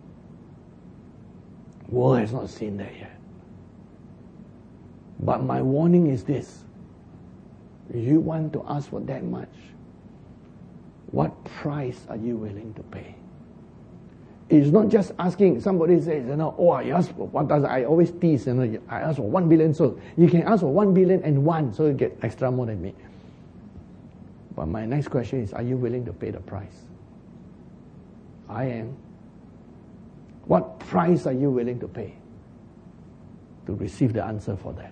The world has not seen that yet. But my warning is this. You want to ask for that much? What price are you willing to pay? It's not just asking. Somebody says, you know, oh, I ask for one thousand. I always tease, you know, I ask for one billion souls. You can ask for one billion and one, so you get extra more than me. But my next question is, are you willing to pay the price? I am. What price are you willing to pay to receive the answer for that?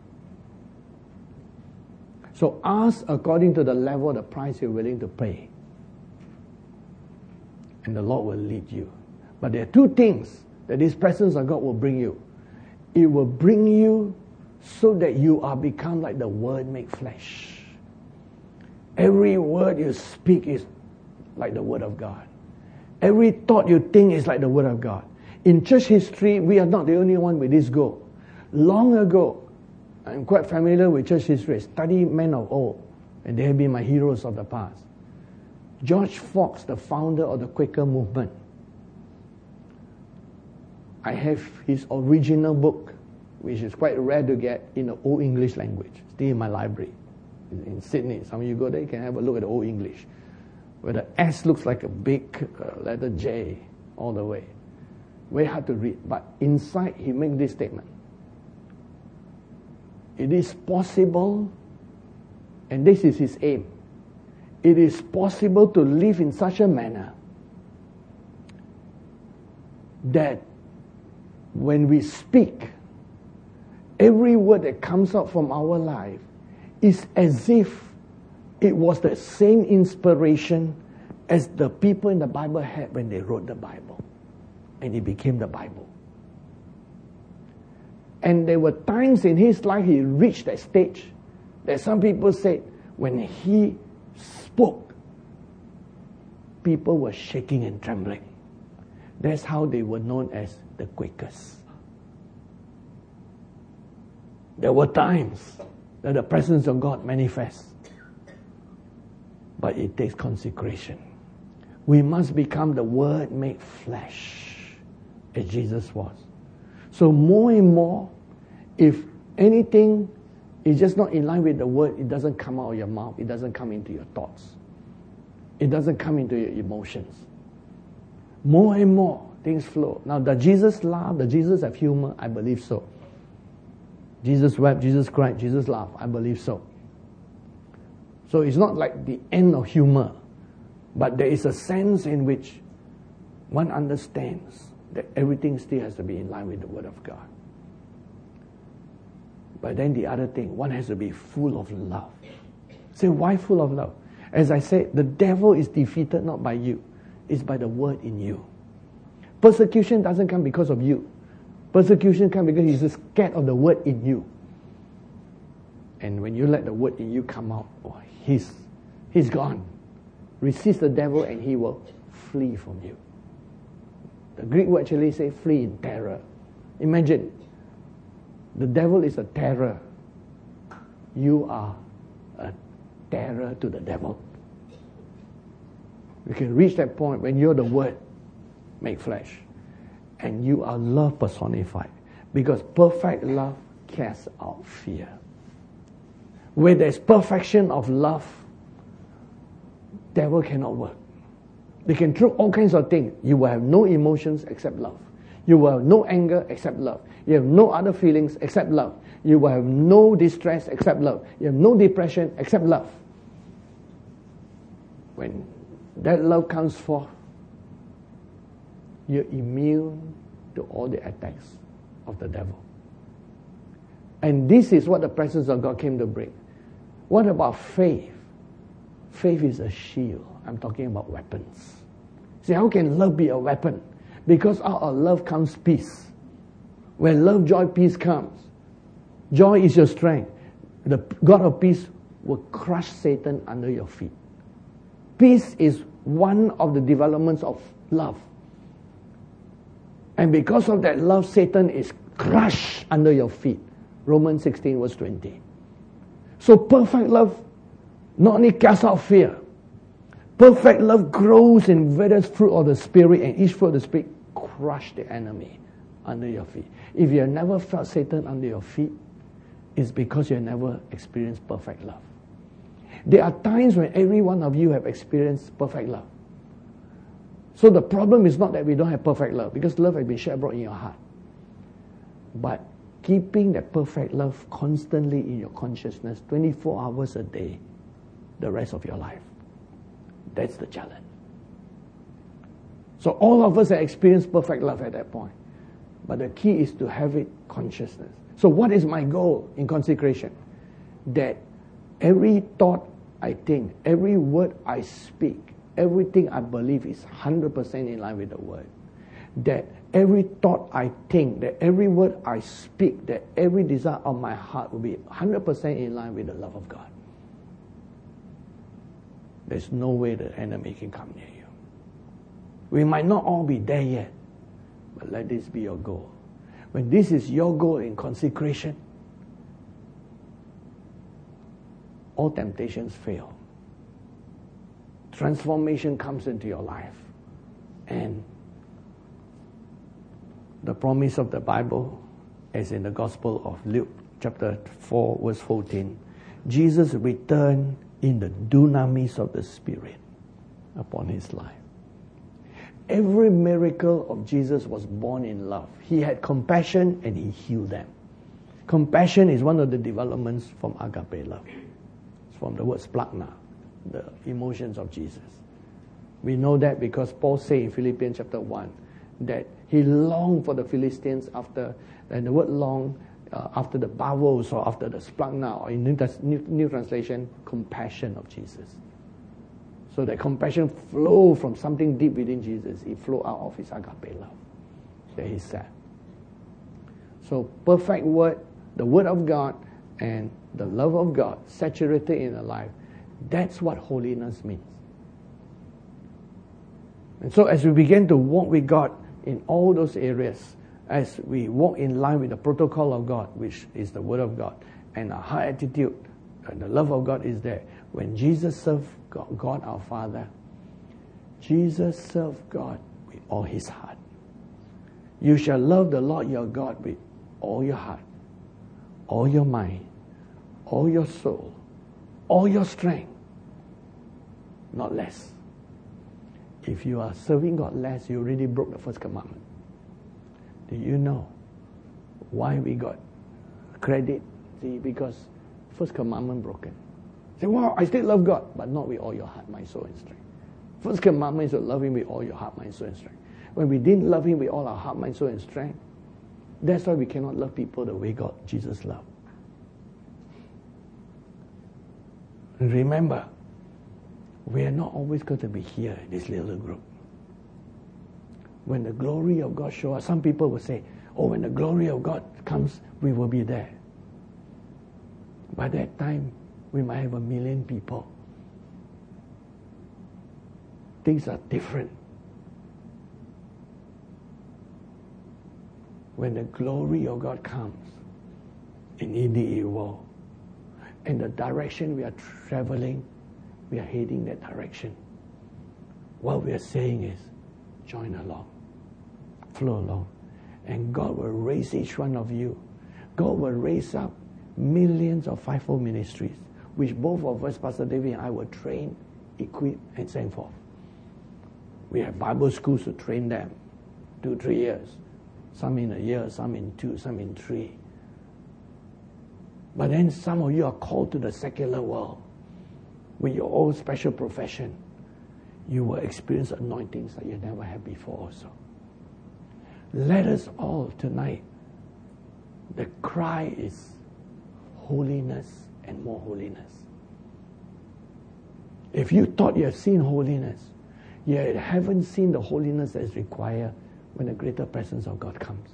So ask according to the level of the price you're willing to pay. And the Lord will lead you. But there are two things that this presence of God will bring you. It will bring you so that you are become like the Word made flesh. Every word you speak is like the Word of God. Every thought you think is like the Word of God. In church history, we are not the only one with this goal. Long ago, I'm quite familiar with church history. I study men of old, and they have been my heroes of the past. George Fox, the founder of the Quaker movement. I have his original book, which is quite rare to get in the Old English language, still in my library in Sydney. Some of you go there, you can have a look at the Old English, where the S looks like a big uh, letter J all the way. Very hard to read, but inside he makes this statement. It is possible, and this is his aim, it is possible to live in such a manner that when we speak, every word that comes out from our life is as if it was the same inspiration as the people in the Bible had when they wrote the Bible. And it became the Bible. And there were times in his life he reached that stage that some people said when he spoke, people were shaking and trembling. That's how they were known as the Quakers. There were times that the presence of God manifests, but it takes consecration. We must become the Word made flesh, as Jesus was. So more and more, if anything is just not in line with the Word, it doesn't come out of your mouth, it doesn't come into your thoughts, it doesn't come into your emotions. More and more, things flow. Now, does Jesus laugh? Does Jesus have humor? I believe so. Jesus wept, Jesus cried, Jesus laughed. I believe so. So it's not like the end of humor, but there is a sense in which one understands that everything still has to be in line with the Word of God. But then the other thing, one has to be full of love. Say, why full of love? As I said, the devil is defeated not by you. It's by the Word in you. Persecution doesn't come because of you. Persecution comes because he's scared of the Word in you. And when you let the Word in you come out, oh, he's, he's gone. Resist the devil and he will flee from you. The Greek word actually says flee in terror. Imagine, the devil is a terror. You are a terror to the devil. You can reach that point when you're the Word made flesh. And you are love personified. Because perfect love casts out fear. Where there's perfection of love, devil cannot work. They can throw all kinds of things. You will have no emotions except love. You will have no anger except love. You have no other feelings except love. You will have no distress except love. You have no depression except love. When that love comes forth, you're immune to all the attacks of the devil. And this is what the presence of God came to bring. What about faith? Faith is a shield. I'm talking about weapons. See, how can love be a weapon? Because out of love comes peace. When love, joy, peace comes, joy is your strength. The God of peace will crush Satan under your feet. Peace is one of the developments of love. And because of that love, Satan is crushed under your feet. Romans sixteen verse twenty. So perfect love not only casts out fear, perfect love grows in various fruit of the Spirit, and each fruit of the Spirit crush the enemy under your feet. If you have never felt Satan under your feet, it's because you have never experienced perfect love. There are times when every one of you have experienced perfect love. So the problem is not that we don't have perfect love, because love has been shed abroad in your heart. But keeping that perfect love constantly in your consciousness, twenty-four hours a day, the rest of your life. That's the challenge. So all of us have experienced perfect love at that point. But the key is to have it consciousness. So what is my goal in consecration? That every thought I think, every word I speak, everything I believe is one hundred percent in line with the Word. That every thought I think, that every word I speak, that every desire of my heart will be one hundred percent in line with the love of God. There's no way the enemy can come near you. We might not all be there yet, but let this be your goal. When this is your goal in consecration, all temptations fail. Transformation comes into your life. And the promise of the Bible, as in the Gospel of Luke, chapter four, verse fourteen, Jesus returned in the dunamis of the Spirit upon his life. Every miracle of Jesus was born in love. He had compassion and he healed them. Compassion is one of the developments from agape love. It's from the word splagna, the emotions of Jesus. We know that because Paul said in Philippians chapter one that he longed for the Philistines after, and the word long, uh, after the bowels or after the splagna, or in New, New, New Translation, compassion of Jesus. So that compassion flow from something deep within Jesus. It flow out of his agape love that he said. So perfect word, the word of God and the love of God saturated in our life, that's what holiness means. And so as we begin to walk with God in all those areas, as we walk in line with the protocol of God, which is the word of God, and our high attitude, and the love of God is there. When Jesus served God, God our Father, Jesus served God with all his heart. You shall love the Lord your God with all your heart, all your mind, all your soul, all your strength, not less. If you are serving God less, you already broke the first commandment. Do you know why we got credit? See, because first commandment broken. Say, wow, I still love God, but not with all your heart, mind, soul, and strength. First commandment is to love him with all your heart, mind, soul, and strength. When we didn't love him with all our heart, mind, soul, and strength, that's why we cannot love people the way God, Jesus loved. And remember, we are not always going to be here in this little group. When the glory of God shows up, some people will say, oh, when the glory of God comes, we will be there. By that time, we might have a million people. Things are different. When the glory of God comes, and indeed it will, and the direction we are traveling, we are heading that direction. What we are saying is, join along, flow along, and God will raise each one of you. God will raise up millions of fivefold ministries, which both of us, Pastor David and I, will train, equip, and send forth. We have Bible schools to train them, two, three years. Some in a year, some in two, some in three. But then some of you are called to the secular world with your own special profession. You will experience anointings that you never had before also. Let us all tonight, the cry is holiness and more holiness. If you thought you have seen holiness, you haven't seen the holiness that is required when the greater presence of God comes.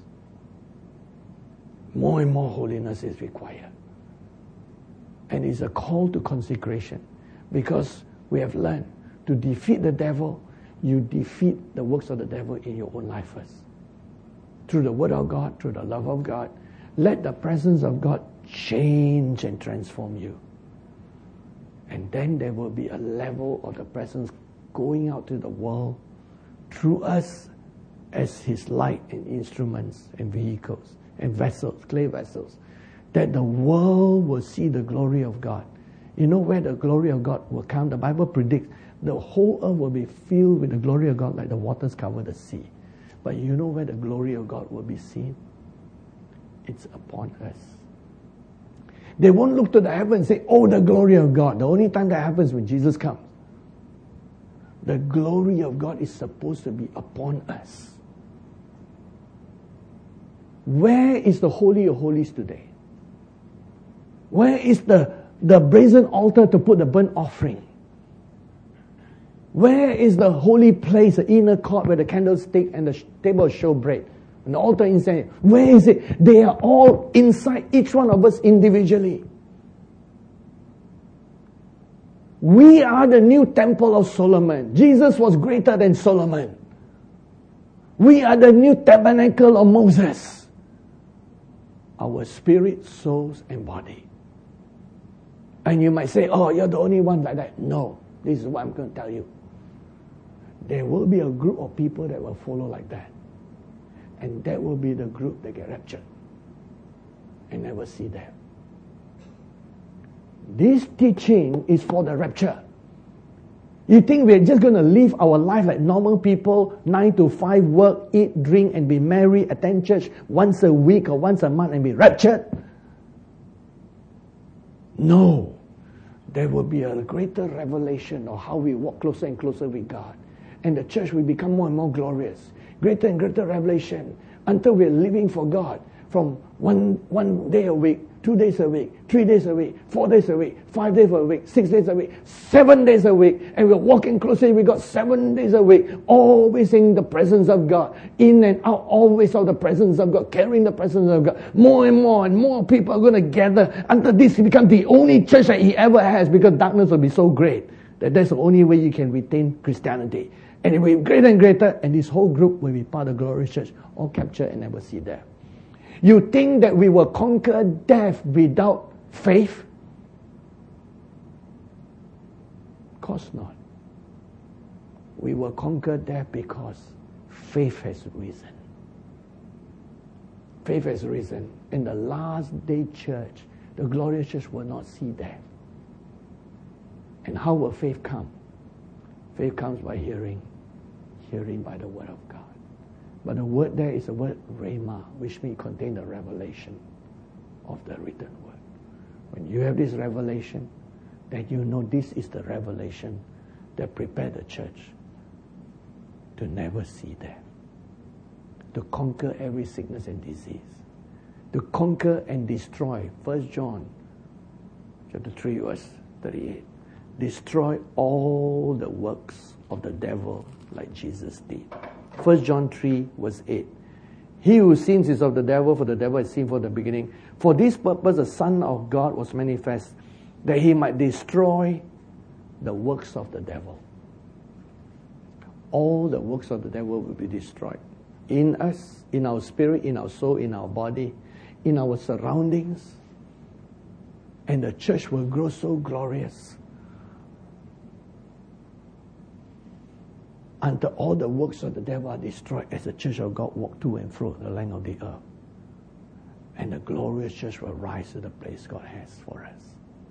More and more holiness is required. And it's a call to consecration, because we have learned to defeat the devil, you defeat the works of the devil in your own life first. Through the Word of God, through the love of God, let the presence of God change and transform you. And then there will be a level of the presence going out to the world through us as His light and instruments and vehicles and vessels, clay vessels, that the world will see the glory of God. You know where the glory of God will come? The Bible predicts the whole earth will be filled with the glory of God like the waters cover the sea. But you know where the glory of God will be seen? It's upon us. They won't look to the heaven and say, oh, the glory of God. The only time that happens when Jesus comes. The glory of God is supposed to be upon us. Where is the Holy of Holies today? Where is the, the brazen altar to put the burnt offering? Where is the holy place, the inner court where the candlestick and the table of showbread and the altar incense? Where is it? They are all inside each one of us individually. We are the new temple of Solomon. Jesus was greater than Solomon. We are the new tabernacle of Moses. Our spirit, souls, and body. And you might say, oh, you're the only one like that. No, this is what I'm going to tell you. There will be a group of people that will follow like that. And that will be the group that get raptured and never see them. This teaching is for the rapture. You think we're just going to live our life like normal people, nine to five, work, eat, drink, and be merry, attend church once a week or once a month and be raptured? No. There will be a greater revelation of how we walk closer and closer with God. And the church will become more and more glorious. Greater and greater revelation until we're living for God from one, one day a week, two days a week, three days a week, four days a week, five days a week, six days a week, seven days a week. And we're walking closely with God seven days a week, always in the presence of God, in and out, always of the presence of God, carrying the presence of God. More and more and more people are going to gather until this becomes the only church that He ever has, because darkness will be so great that that's the only way you can retain Christianity. And it will be greater and greater, and this whole group will be part of the glorious church, all captured and never see death. You think that we will conquer death without faith? Of course not. We will conquer death because faith has risen. Faith has risen. In the last day church, the glorious church will not see death. And how will faith come? Faith comes by hearing. Hearing by the word of God. But the word there is the word rhema, which may contain the revelation of the written word. When you have this revelation, then you know this is the revelation that prepared the church to never see death, to conquer every sickness and disease, to conquer and destroy. First John chapter three verse thirty-eight. Destroy all the works of the devil like Jesus did. First John three verse eight. He who sins is of the devil, for the devil has sinned from the beginning. For this purpose the Son of God was manifest, that He might destroy the works of the devil. All the works of the devil will be destroyed. In us, in our spirit, in our soul, in our body, in our surroundings. And the church will grow so glorious until all the works of the devil are destroyed as the church of God walk to and fro the length of the earth. And the glorious church will rise to the place God has for us.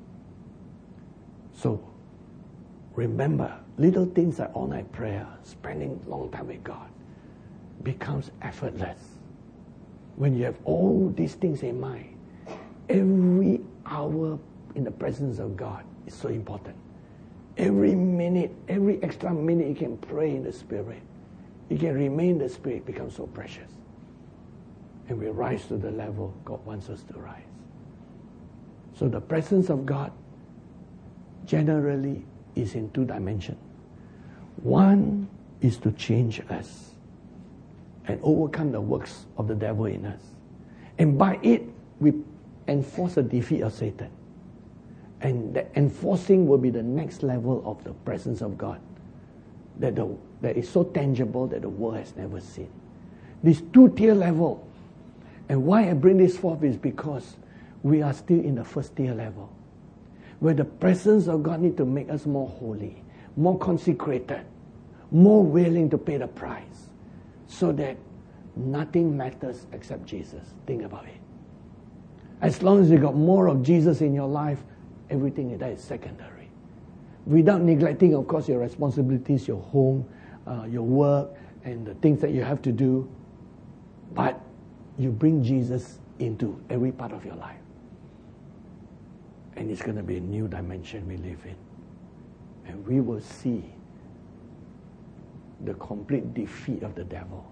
So, remember, little things like all-night prayer, spending long time with God, becomes effortless. When you have all these things in mind, every hour in the presence of God is so important. Every minute, every extra minute you can pray in the Spirit, you can remain in the Spirit, becomes so precious. And we rise to the level God wants us to rise. So the presence of God generally is in two dimensions. One is to change us and overcome the works of the devil in us. And by it, we enforce a defeat of Satan. And the enforcing will be the next level of the presence of God that, the, that is so tangible that the world has never seen. This two-tier level. And why I bring this forth is because we are still in the first tier level, where the presence of God needs to make us more holy, more consecrated, more willing to pay the price, so that nothing matters except Jesus. Think about it. As long as you got more of Jesus in your life, everything that is secondary. Without neglecting, of course, your responsibilities, your home, uh, your work, and the things that you have to do. But you bring Jesus into every part of your life. And it's going to be a new dimension we live in. And we will see the complete defeat of the devil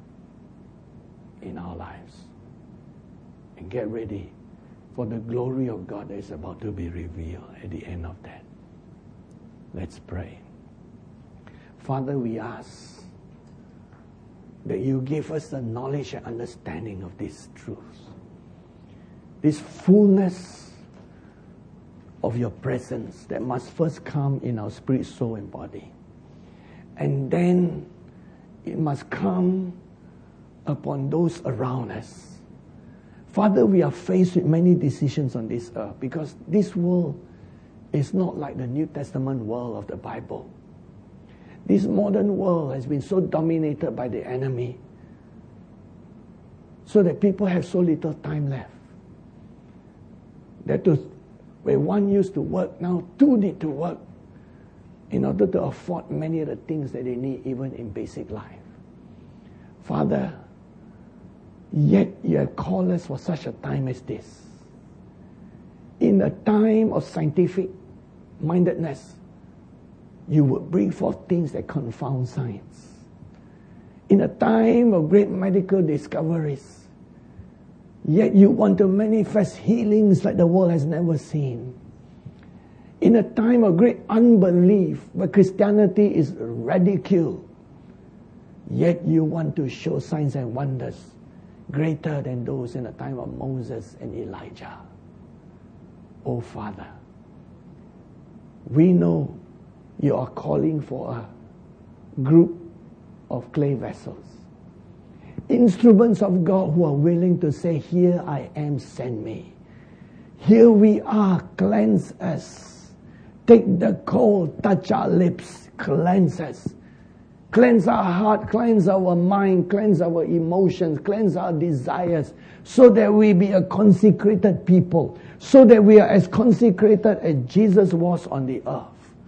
in our lives. And get ready for the glory of God that is about to be revealed at the end of that. Let's pray. Father, we ask that you give us the knowledge and understanding of these truths. This fullness of your presence that must first come in our spirit, soul, and body. And then it must come upon those around us. Father, we are faced with many decisions on this earth because this world is not like the New Testament world of the Bible. This modern world has been so dominated by the enemy so that people have so little time left. That to, where one used to work, now two need to work in order to afford many of the things that they need even in basic life. Father, yet you have called us for such a time as this. In a time of scientific mindedness, you would bring forth things that confound science. In a time of great medical discoveries, yet you want to manifest healings like the world has never seen. In a time of great unbelief, where Christianity is ridiculed, yet you want to show signs and wonders greater than those in the time of Moses and Elijah. Oh Father, we know you are calling for a group of clay vessels, instruments of God who are willing to say, here I am, send me. Here we are, cleanse us. Take the coal, touch our lips, cleanse us. Cleanse our heart, cleanse our mind, cleanse our emotions, cleanse our desires, so that we be a consecrated people, so that we are as consecrated as Jesus was on the earth.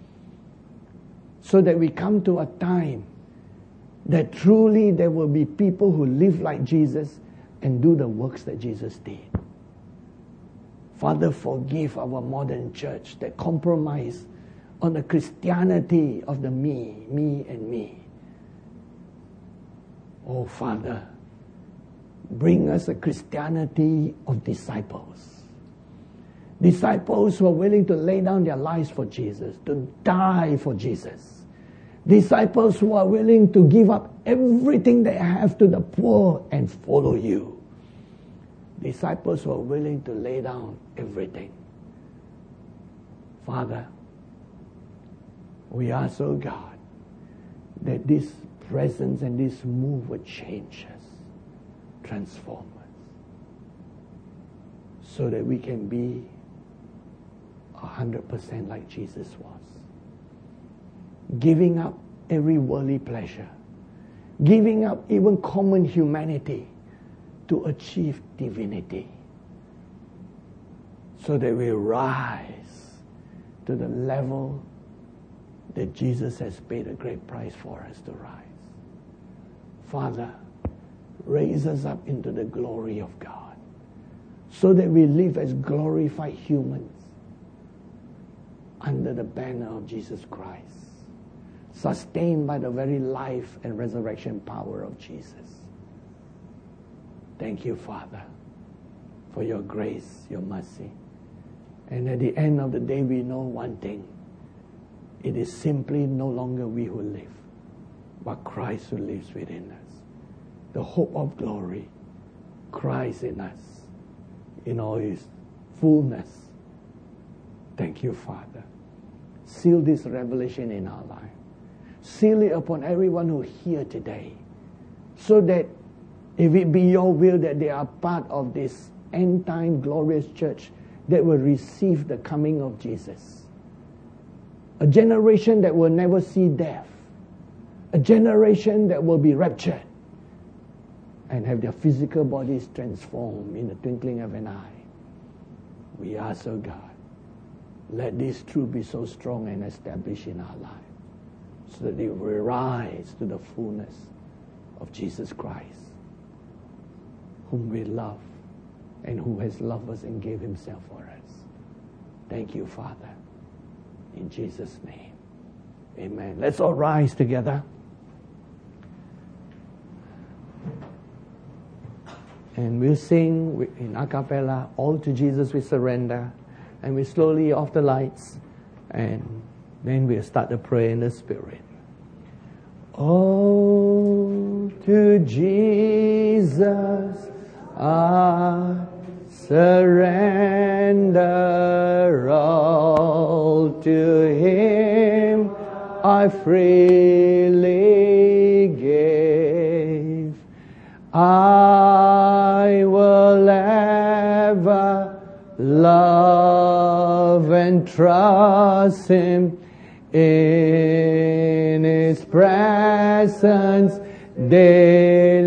So that we come to a time that truly there will be people who live like Jesus and do the works that Jesus did. Father, forgive our modern church that compromise on the Christianity of the me, me and me. Oh, Father, bring us a Christianity of disciples. Disciples who are willing to lay down their lives for Jesus, to die for Jesus. Disciples who are willing to give up everything they have to the poor and follow you. Disciples who are willing to lay down everything. Father, we ask, oh God, that this presence and this move would change us, transform us, so that we can be a hundred percent like Jesus was. Giving up every worldly pleasure, giving up even common humanity to achieve divinity, so that we rise to the level that Jesus has paid a great price for us to rise. Father, raise us up into the glory of God, so that we live as glorified humans under the banner of Jesus Christ, sustained by the very life and resurrection power of Jesus. Thank you, Father, for your grace, your mercy. And at the end of the day, we know one thing. it is simply no longer we who live, but Christ who lives within us. The hope of glory, Christ in us, in all His fullness. Thank you, Father. Seal this revelation in our life. Seal it upon everyone who hear today, so that if it be your will that they are part of this end-time glorious church that will receive the coming of Jesus. A generation that will never see death. A generation that will be raptured and have their physical bodies transformed in the twinkling of an eye. We ask, oh God, let this truth be so strong and established in our lives, so that it will rise to the fullness of Jesus Christ, whom we love and who has loved us and gave Himself for us. Thank you, Father. In Jesus' name, amen. Let's all rise together. And we'll sing in a cappella, All to Jesus We Surrender. And we slowly off the lights. And then we'll start to pray in the Spirit. All to Jesus I surrender, all to Him I freely give. I will ever love and trust Him, in His presence daily